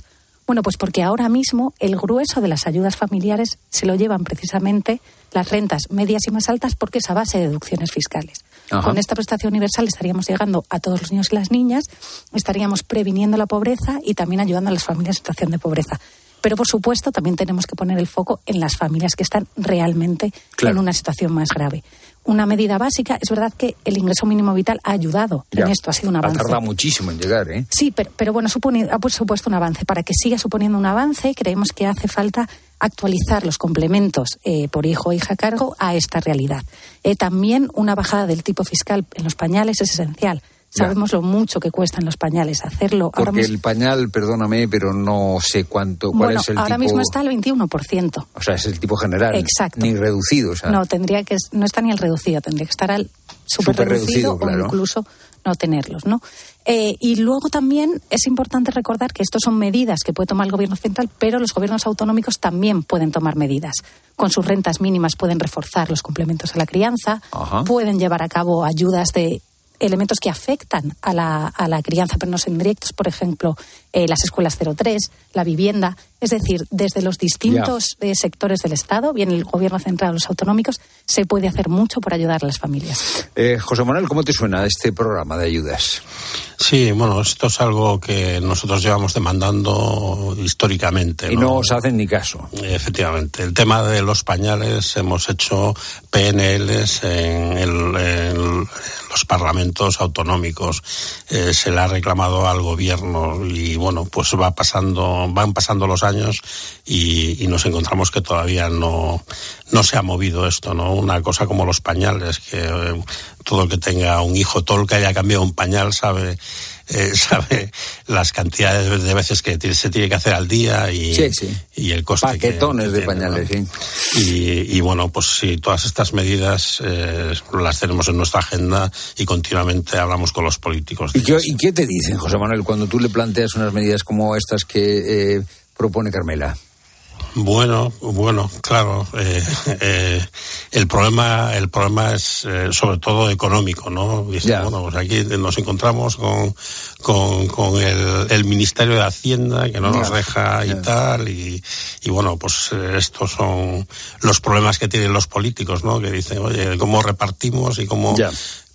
Bueno, pues porque ahora mismo el grueso de las ayudas familiares se lo llevan precisamente las rentas medias y más altas porque es a base de deducciones fiscales. Ajá. Con esta prestación universal estaríamos llegando a todos los niños y las niñas, estaríamos previniendo la pobreza y también ayudando a las familias en situación de pobreza. Pero, por supuesto, también tenemos que poner el foco en las familias que están realmente claro. en una situación más grave. Una medida básica, es verdad que el ingreso mínimo vital ha ayudado ya. en esto, ha sido un avance. Ha tardado muchísimo en llegar, ¿eh? Sí, pero, pero bueno, supone, ha supuesto un avance. Para que siga suponiendo un avance, creemos que hace falta actualizar los complementos eh, por hijo o hija a cargo a esta realidad. Eh, también una bajada del tipo fiscal en los pañales es esencial. Sabemos ya. lo mucho que cuestan los pañales hacerlo. Porque ahora mismo, el pañal, perdóname, pero no sé cuánto, cuál bueno, es el ahora tipo... mismo está al veintiuno por ciento. O sea, es el tipo general. Exacto. Ni reducido, o sea. No, tendría que, no está ni el reducido, tendría que estar al súper reducido, reducido claro. o incluso no tenerlos, ¿no? Eh, y luego también es importante recordar que estos son medidas que puede tomar el gobierno central, pero los gobiernos autonómicos también pueden tomar medidas. Con sus rentas mínimas pueden reforzar los complementos a la crianza, Ajá. pueden llevar a cabo ayudas de elementos que afectan a la, a la crianza, pero no son directos, por ejemplo, eh, las escuelas cero tres, la vivienda. Es decir, desde los distintos eh, sectores del Estado, bien el gobierno central o los autonómicos, se puede hacer mucho por ayudar a las familias. Eh, José Manuel, ¿cómo te suena este programa de ayudas? Sí, bueno, esto es algo que nosotros llevamos demandando históricamente, ¿no? Y no os hacen ni caso. Efectivamente. El tema de los pañales, hemos hecho P N Ls en, el, en los parlamentos autonómicos. Eh, se le ha reclamado al gobierno y, bueno, pues va pasando, van pasando los años y, y nos encontramos que todavía no, no se ha movido esto, ¿no? Una cosa como los pañales, que eh, todo el que tenga un hijo, todo el que haya cambiado un pañal sabe... Eh, sabe las cantidades de veces que se tiene que hacer al día y, sí, sí. y el coste paquetones que, que de tiene, pañales, ¿no? sí. y, y bueno, pues sí, todas estas medidas eh, las tenemos en nuestra agenda y continuamente hablamos con los políticos. ¿Y qué, ¿Y qué te dicen, José Manuel, cuando tú le planteas unas medidas como estas que eh, propone Carmela? Bueno, bueno, claro. Eh, eh, el problema, el problema es eh, sobre todo económico, ¿no? Dice, yeah. Bueno, pues aquí nos encontramos con con, con el, el Ministerio de Hacienda que no yeah. nos deja y yeah. tal y, y bueno, pues eh, estos son los problemas que tienen los políticos, ¿no? Que dicen, oye, cómo repartimos y cómo yeah.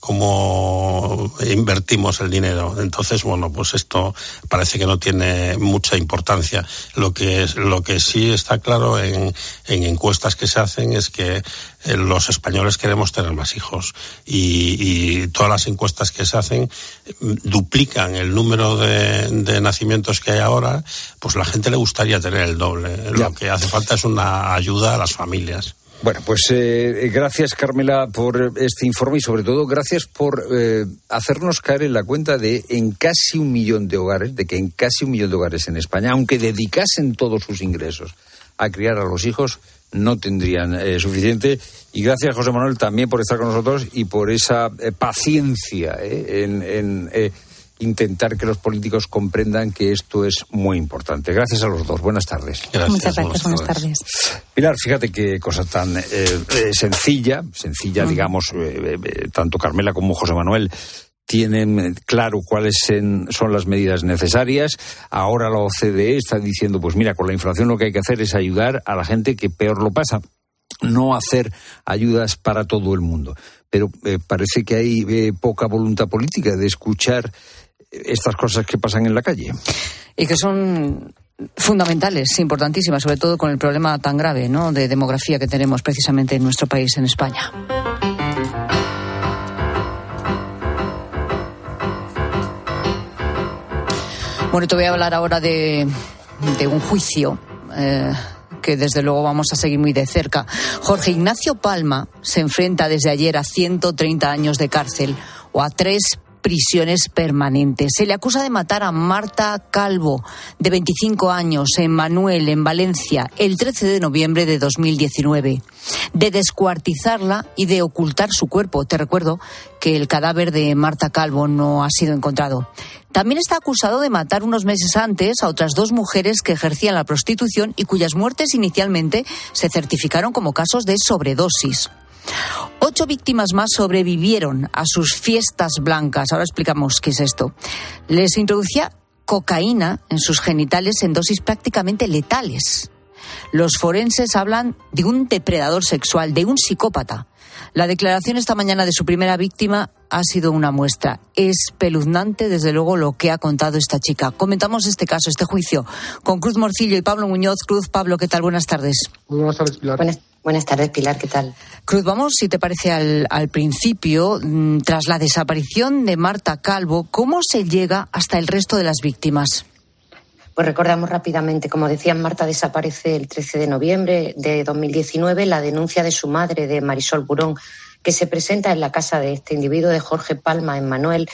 cómo invertimos el dinero. Entonces, bueno, pues esto parece que no tiene mucha importancia. Lo que es, lo que sí está claro en, en encuestas que se hacen es que eh, los españoles queremos tener más hijos y, y todas las encuestas que se hacen duplican el número de, de nacimientos que hay ahora. Pues la gente le gustaría tener el doble. Ya. Lo que hace falta es una ayuda a las familias. Bueno, pues eh, gracias, Carmela, por este informe y sobre todo gracias por eh, hacernos caer en la cuenta de en casi un millón de hogares, de que en casi un millón de hogares en España, aunque dedicasen todos sus ingresos a criar a los hijos, no tendrían eh, suficiente. Y gracias, José Manuel, también por estar con nosotros y por esa eh, paciencia eh, en... en eh, intentar que los políticos comprendan que esto es muy importante. Gracias a los dos. Buenas tardes. Gracias, Muchas gracias. Buenas tardes. Pilar, fíjate qué cosa tan eh, eh, sencilla, sencilla, uh-huh. digamos, eh, eh, tanto Carmela como José Manuel tienen claro cuáles son las medidas necesarias. Ahora la O C D E está diciendo, pues mira, con la inflación lo que hay que hacer es ayudar a la gente que peor lo pasa. No hacer ayudas para todo el mundo. Pero eh, parece que hay eh, poca voluntad política de escuchar estas cosas que pasan en la calle. Y que son fundamentales, importantísimas, sobre todo con el problema tan grave, ¿no?, de demografía que tenemos precisamente en nuestro país, en España. Bueno, te voy a hablar ahora de, de un juicio eh, que desde luego vamos a seguir muy de cerca. Jorge Ignacio Palma se enfrenta desde ayer a ciento treinta años de cárcel o a tres prisiones permanentes. Se le acusa de matar a Marta Calvo, de veinticinco años, en Manuel, en Valencia, el trece de noviembre de dos mil diecinueve, de descuartizarla y de ocultar su cuerpo. Te recuerdo que el cadáver de Marta Calvo no ha sido encontrado. También está acusado de matar unos meses antes a otras dos mujeres que ejercían la prostitución y cuyas muertes inicialmente se certificaron como casos de sobredosis. Ocho víctimas más sobrevivieron a sus fiestas blancas. Ahora explicamos qué es esto. Les introducía cocaína en sus genitales en dosis prácticamente letales. Los forenses hablan de un depredador sexual, de un psicópata. La declaración esta mañana de su primera víctima ha sido una muestra espeluznante, desde luego, lo que ha contado esta chica. Comentamos este caso, este juicio, con Cruz Morcillo y Pablo Muñoz. Cruz, Pablo, ¿qué tal? Buenas tardes. Muy buenas tardes, Pilar. Buenas, buenas tardes, Pilar, ¿qué tal? Cruz, vamos, si te parece, al, al principio. Tras la desaparición de Marta Calvo, ¿cómo se llega hasta el resto de las víctimas? Pues recordamos rápidamente, como decían, Marta desaparece el trece de noviembre de dos mil diecinueve, la denuncia de su madre, de Marisol Burón, que se presenta en la casa de este individuo, de Jorge Palma, en Manuel,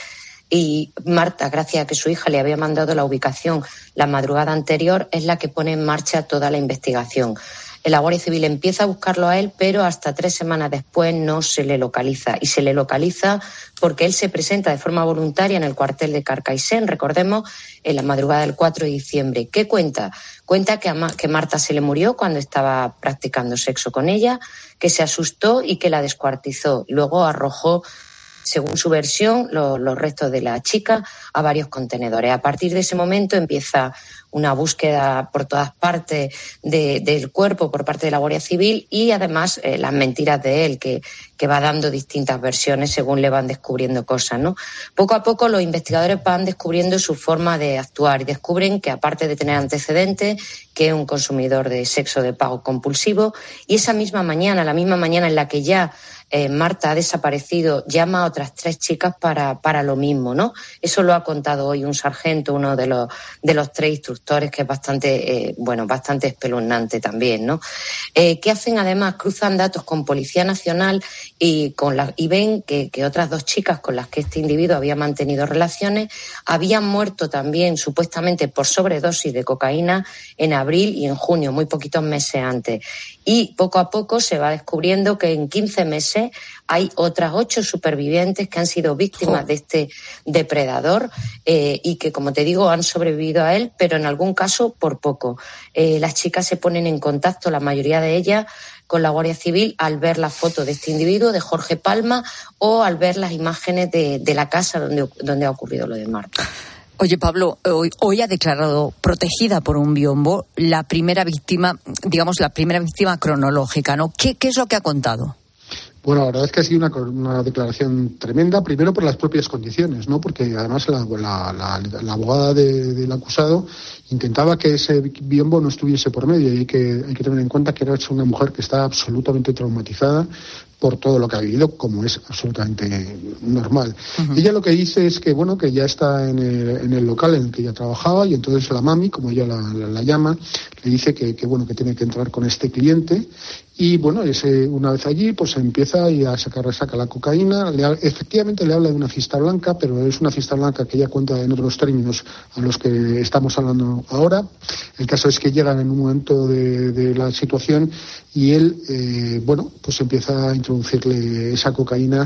y Marta, gracias a que su hija le había mandado la ubicación la madrugada anterior, es la que pone en marcha toda la investigación. La Guardia Civil empieza a buscarlo a él, pero hasta tres semanas después no se le localiza. Y se le localiza porque él se presenta de forma voluntaria en el cuartel de Carcaixent, recordemos, en la madrugada del cuatro de diciembre. ¿Qué cuenta? Cuenta que, a Ma- que Marta se le murió cuando estaba practicando sexo con ella, que se asustó y que la descuartizó. Luego arrojó, según su versión, lo, los restos de la chica a varios contenedores. A partir de ese momento empieza una búsqueda por todas partes de, del cuerpo por parte de la Guardia Civil y además eh, las mentiras de él, que, que va dando distintas versiones según le van descubriendo cosas, ¿no? Poco a poco los investigadores van descubriendo su forma de actuar y descubren que, aparte de tener antecedentes, que es un consumidor de sexo de pago compulsivo, y esa misma mañana, la misma mañana en la que ya Eh, Marta ha desaparecido, llama a otras tres chicas para, para lo mismo, ¿no? Eso lo ha contado hoy un sargento, uno de los, de los tres instructores, que es bastante, eh, bueno, bastante espeluznante también, ¿no? Eh, ¿Qué hacen? Además, cruzan datos con Policía Nacional y, con la, y ven que, que otras dos chicas con las que este individuo había mantenido relaciones habían muerto también, supuestamente por sobredosis de cocaína, en abril y en junio, muy poquitos meses antes. Y poco a poco se va descubriendo que en quince meses hay otras ocho supervivientes que han sido víctimas oh. de este depredador eh, y que, como te digo, han sobrevivido a él, pero en algún caso por poco. Eh, las chicas se ponen en contacto, la mayoría de ellas, con la Guardia Civil al ver la foto de este individuo, de Jorge Palma, o al ver las imágenes de, de la casa donde, donde ha ocurrido lo de Marta. Oye, Pablo, hoy, hoy ha declarado protegida por un biombo la primera víctima, digamos, la primera víctima cronológica, ¿no? ¿Qué, qué es lo que ha contado? Bueno, la verdad es que ha sido una, una declaración tremenda, primero por las propias condiciones, ¿no? Porque además la, la, la, la abogada de, del acusado intentaba que ese biombo no estuviese por medio, y hay que, hay que tener en cuenta que era una mujer que está absolutamente traumatizada por todo lo que ha vivido, como es absolutamente normal. Uh-huh. Ella lo que dice es que, bueno, que ya está en el, en el local en el que ella trabajaba, y entonces la mami, como ella la, la, la llama, le dice que, que, bueno, que tiene que entrar con este cliente, y bueno, ese, una vez allí, pues empieza y a sacar, saca la cocaína, le, efectivamente le habla de una fiesta blanca, pero es una fiesta blanca que ella cuenta en otros términos a los que estamos hablando ahora. El caso es que llegan en un momento de, de la situación y él, eh, bueno, pues empieza a introducirle esa cocaína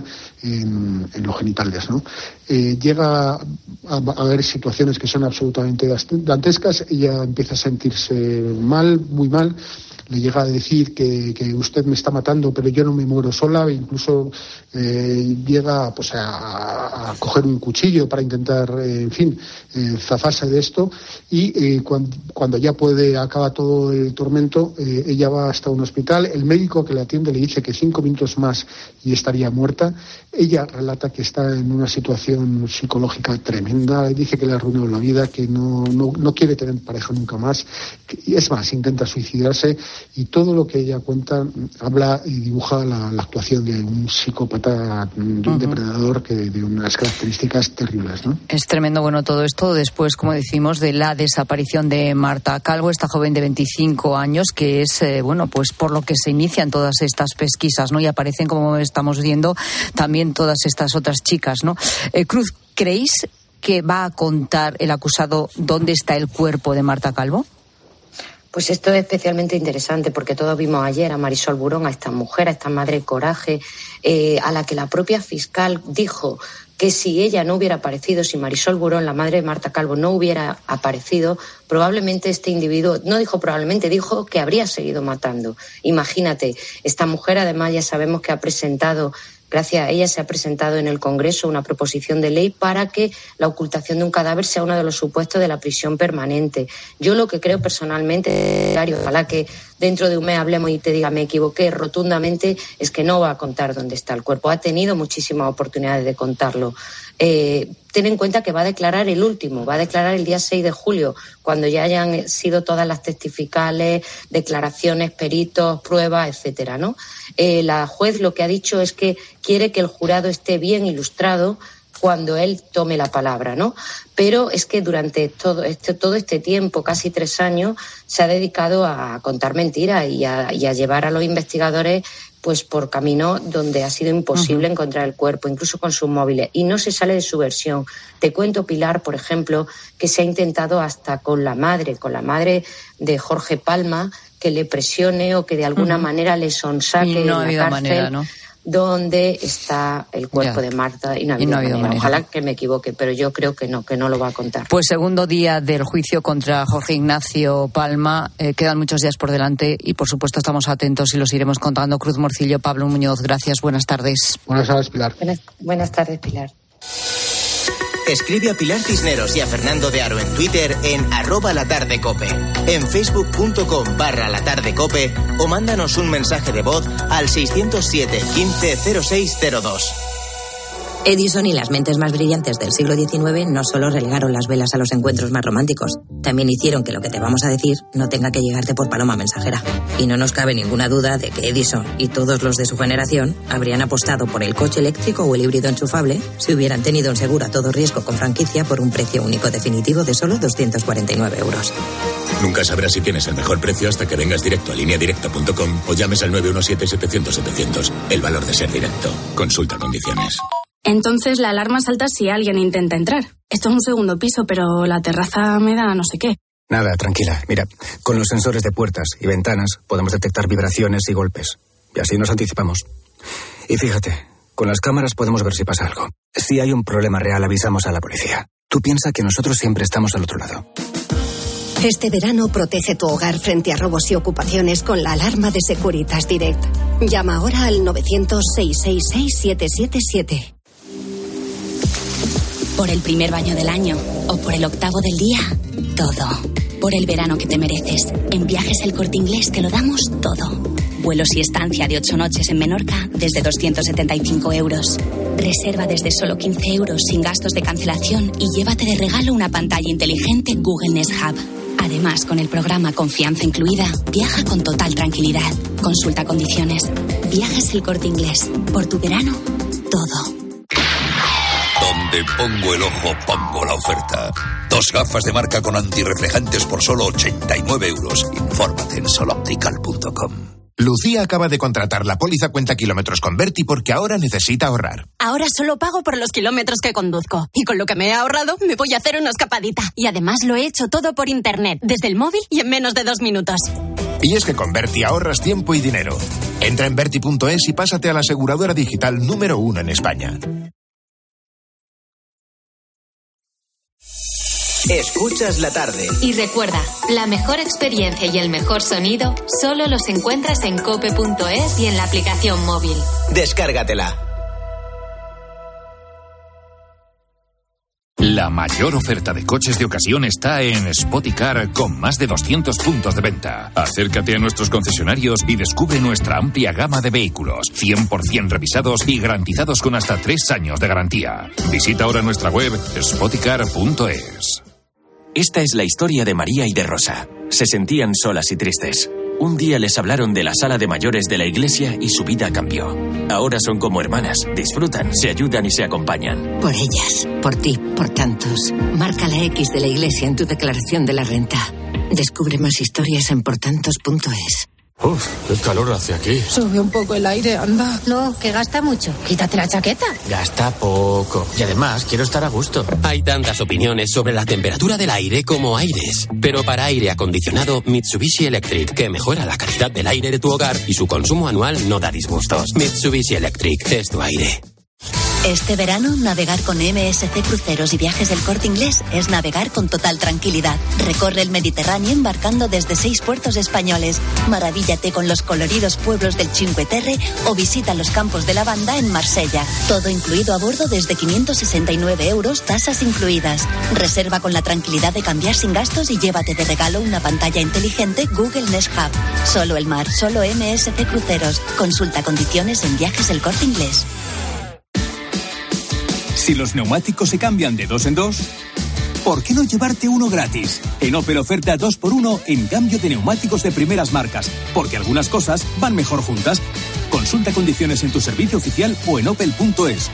en, en los genitales, ¿no? Eh, llega a, a haber situaciones que son absolutamente dantescas, ella empieza a sentirse mal, muy mal. Le llega a decir que, que usted me está matando, pero yo no me muero sola. Incluso eh, llega pues a, a coger un cuchillo para intentar, eh, en fin, eh, zafarse de esto. Y eh, cuando, cuando ya puede, acaba todo el tormento, eh, ella va hasta un hospital. El médico que la atiende le dice que cinco minutos más y estaría muerta. Ella relata que está en una situación psicológica tremenda. Dice que le ha arruinado la vida, que no, no, no quiere tener pareja nunca más. Que, es más, intenta suicidarse. Y todo lo que ella cuenta habla y dibuja la, la actuación de un psicópata, de un uh-huh. depredador que de unas características terribles, ¿no? Es tremendo, bueno, todo esto después, como decimos, de la desaparición de Marta Calvo, esta joven de veinticinco años, que es, eh, bueno, pues por lo que se inician todas estas pesquisas, ¿no? Y aparecen, como estamos viendo, también todas estas otras chicas, ¿no? Eh, Cruz, ¿creéis que va a contar el acusado dónde está el cuerpo de Marta Calvo? Pues esto es especialmente interesante porque todos vimos ayer a Marisol Burón, a esta mujer, a esta madre coraje, eh, a la que la propia fiscal dijo que si ella no hubiera aparecido, si Marisol Burón, la madre de Marta Calvo, no hubiera aparecido, probablemente este individuo, no dijo probablemente, dijo que habría seguido matando. Imagínate, esta mujer además ya sabemos que ha presentado Gracias a ella se ha presentado en el Congreso una proposición de ley para que la ocultación de un cadáver sea uno de los supuestos de la prisión permanente. Yo lo que creo personalmente, ojalá que dentro de un mes hablemos y te diga me equivoqué rotundamente, es que no va a contar dónde está el cuerpo. Ha tenido muchísimas oportunidades de contarlo. Eh, ten en cuenta que va a declarar el último, va a declarar el día seis de julio, cuando ya hayan sido todas las testificales, declaraciones, peritos, pruebas, etcétera, ¿no? Eh, la juez lo que ha dicho es que quiere que el jurado esté bien ilustrado cuando él tome la palabra, ¿no? Pero es que durante todo este, todo este tiempo, casi tres años, se ha dedicado a contar mentiras y a, y a llevar a los investigadores pues por camino donde ha sido imposible uh-huh. encontrar el cuerpo, incluso con sus móviles, y no se sale de su versión. Te cuento, Pilar, por ejemplo, que se ha intentado hasta con la madre, con la madre de Jorge Palma, que le presione o que de alguna uh-huh. manera le sonsaque y no en ha la cárcel. Manera, ¿no? Donde está el cuerpo ya. de Marta y no ha habido, y no ha habido manera. manera. Ojalá que me equivoque, pero yo creo que no, que no lo va a contar. Pues segundo día del juicio contra Jorge Ignacio Palma, eh, quedan muchos días por delante y por supuesto estamos atentos y los iremos contando. Cruz Morcillo, Pablo Muñoz, gracias, buenas tardes. Buenas tardes, Pilar. Buenas, buenas tardes, Pilar. Escribe a Pilar Cisneros y a Fernando de Aro en Twitter en arroba latardecope, en facebook.com barra latardecope o mándanos un mensaje de voz al seiscientos siete, quince, cero seis cero dos. Edison y las mentes más brillantes del siglo diecinueve no solo relegaron las velas a los encuentros más románticos, también hicieron que lo que te vamos a decir no tenga que llegarte por paloma mensajera. Y no nos cabe ninguna duda de que Edison y todos los de su generación habrían apostado por el coche eléctrico o el híbrido enchufable si hubieran tenido un seguro a todo riesgo con franquicia por un precio único definitivo de solo doscientos cuarenta y nueve euros. Nunca sabrás si tienes el mejor precio hasta que vengas directo a línea directa punto com o llames al nueve uno siete, setecientos, setecientos. El valor de ser directo. Consulta condiciones. Entonces la alarma salta si alguien intenta entrar. Esto es un segundo piso, pero la terraza me da no sé qué. Nada, tranquila. Mira, con los sensores de puertas y ventanas podemos detectar vibraciones y golpes. Y así nos anticipamos. Y fíjate, con las cámaras podemos ver si pasa algo. Si hay un problema real, avisamos a la policía. Tú piensa que nosotros siempre estamos al otro lado. Este verano protege tu hogar frente a robos y ocupaciones con la alarma de Securitas Direct. Llama ahora al novecientos, seiscientos sesenta y seis, siete siete siete. Por el primer baño del año o por el octavo del día, todo. Por el verano que te mereces. En Viajes El Corte Inglés te lo damos todo. Vuelos y estancia de ocho noches en Menorca desde doscientos setenta y cinco euros. Reserva desde solo quince euros sin gastos de cancelación y llévate de regalo una pantalla inteligente Google Nest Hub. Además, con el programa Confianza Incluida, viaja con total tranquilidad. Consulta condiciones. Viajes El Corte Inglés. Por tu verano, todo. Donde pongo el ojo, pongo la oferta. Dos gafas de marca con antirreflejantes por solo ochenta y nueve euros. Infórmate en soloptical punto com. Lucía acaba de contratar la póliza cuenta kilómetros con Berti porque ahora necesita ahorrar. Ahora solo pago por los kilómetros que conduzco. Y con lo que me he ahorrado, me voy a hacer una escapadita. Y además lo he hecho todo por internet, desde el móvil y en menos de dos minutos. Y es que con Berti ahorras tiempo y dinero. Entra en berti punto es y pásate a la aseguradora digital número uno en España. Escuchas la tarde. Y recuerda, la mejor experiencia y el mejor sonido solo los encuentras en cope punto es y en la aplicación móvil. Descárgatela. La mayor oferta de coches de ocasión está en Spoticar con más de doscientos puntos de venta. Acércate a nuestros concesionarios y descubre nuestra amplia gama de vehículos, cien por ciento revisados y garantizados con hasta tres años de garantía. Visita ahora nuestra web spoticar punto es. Esta es la historia de María y de Rosa. Se sentían solas y tristes. Un día les hablaron de la sala de mayores de la iglesia y su vida cambió. Ahora son como hermanas, disfrutan, se ayudan y se acompañan. Por ellas, por ti, por tantos. Marca la X de la iglesia en tu declaración de la renta. Descubre más historias en portantos punto es. Uf, qué calor hace aquí. Sube un poco el aire, anda. No, que gasta mucho. Quítate la chaqueta. Gasta poco. Y además, quiero estar a gusto. Hay tantas opiniones sobre la temperatura del aire como aires. Pero para aire acondicionado, Mitsubishi Electric, que mejora la calidad del aire de tu hogar y su consumo anual no da disgustos. Mitsubishi Electric es tu aire. Este verano, navegar con M S C Cruceros y Viajes del Corte Inglés es navegar con total tranquilidad. Recorre el Mediterráneo embarcando desde seis puertos españoles. Maravíllate con los coloridos pueblos del Cinque Terre o visita los campos de lavanda en Marsella. Todo incluido a bordo desde quinientos sesenta y nueve euros, tasas incluidas. Reserva con la tranquilidad de cambiar sin gastos y llévate de regalo una pantalla inteligente Google Nest Hub. Solo el mar, solo M S C Cruceros. Consulta condiciones en Viajes del Corte Inglés. Si los neumáticos se cambian de dos en dos, ¿por qué no llevarte uno gratis? En Opel oferta dos por uno en cambio de neumáticos de primeras marcas, porque algunas cosas van mejor juntas. Consulta condiciones en tu servicio oficial o en opel punto es.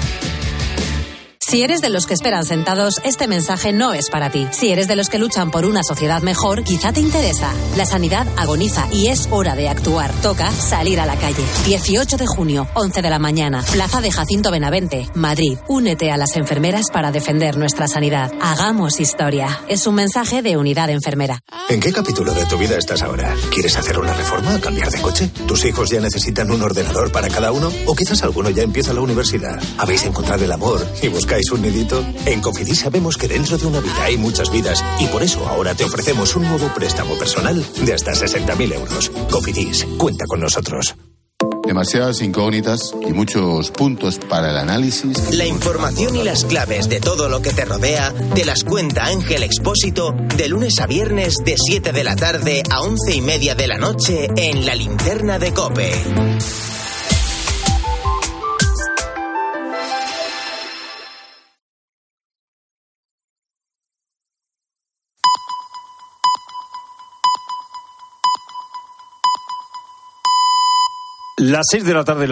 Si eres de los que esperan sentados, este mensaje no es para ti. Si eres de los que luchan por una sociedad mejor, quizá te interesa. La sanidad agoniza y es hora de actuar. Toca salir a la calle. dieciocho de junio, once de la mañana, Plaza de Jacinto Benavente, Madrid. Únete a las enfermeras para defender nuestra sanidad. Hagamos historia. Es un mensaje de Unidad Enfermera. ¿En qué capítulo de tu vida estás ahora? ¿Quieres hacer una reforma o cambiar de coche? ¿Tus hijos ya necesitan un ordenador para cada uno? ¿O quizás alguno ya empieza la universidad? ¿Habéis encontrado el amor y buscáis un nidito? En Cofidis sabemos que dentro de una vida hay muchas vidas y por eso ahora te ofrecemos un nuevo préstamo personal de hasta sesenta mil euros. Cofidis, cuenta con nosotros. Demasiadas incógnitas y muchos puntos para el análisis. La información y las claves de todo lo que te rodea te las cuenta Ángel Expósito de lunes a viernes de siete de la tarde a once y media de la noche en La Linterna de COPE. Las seis de la tarde.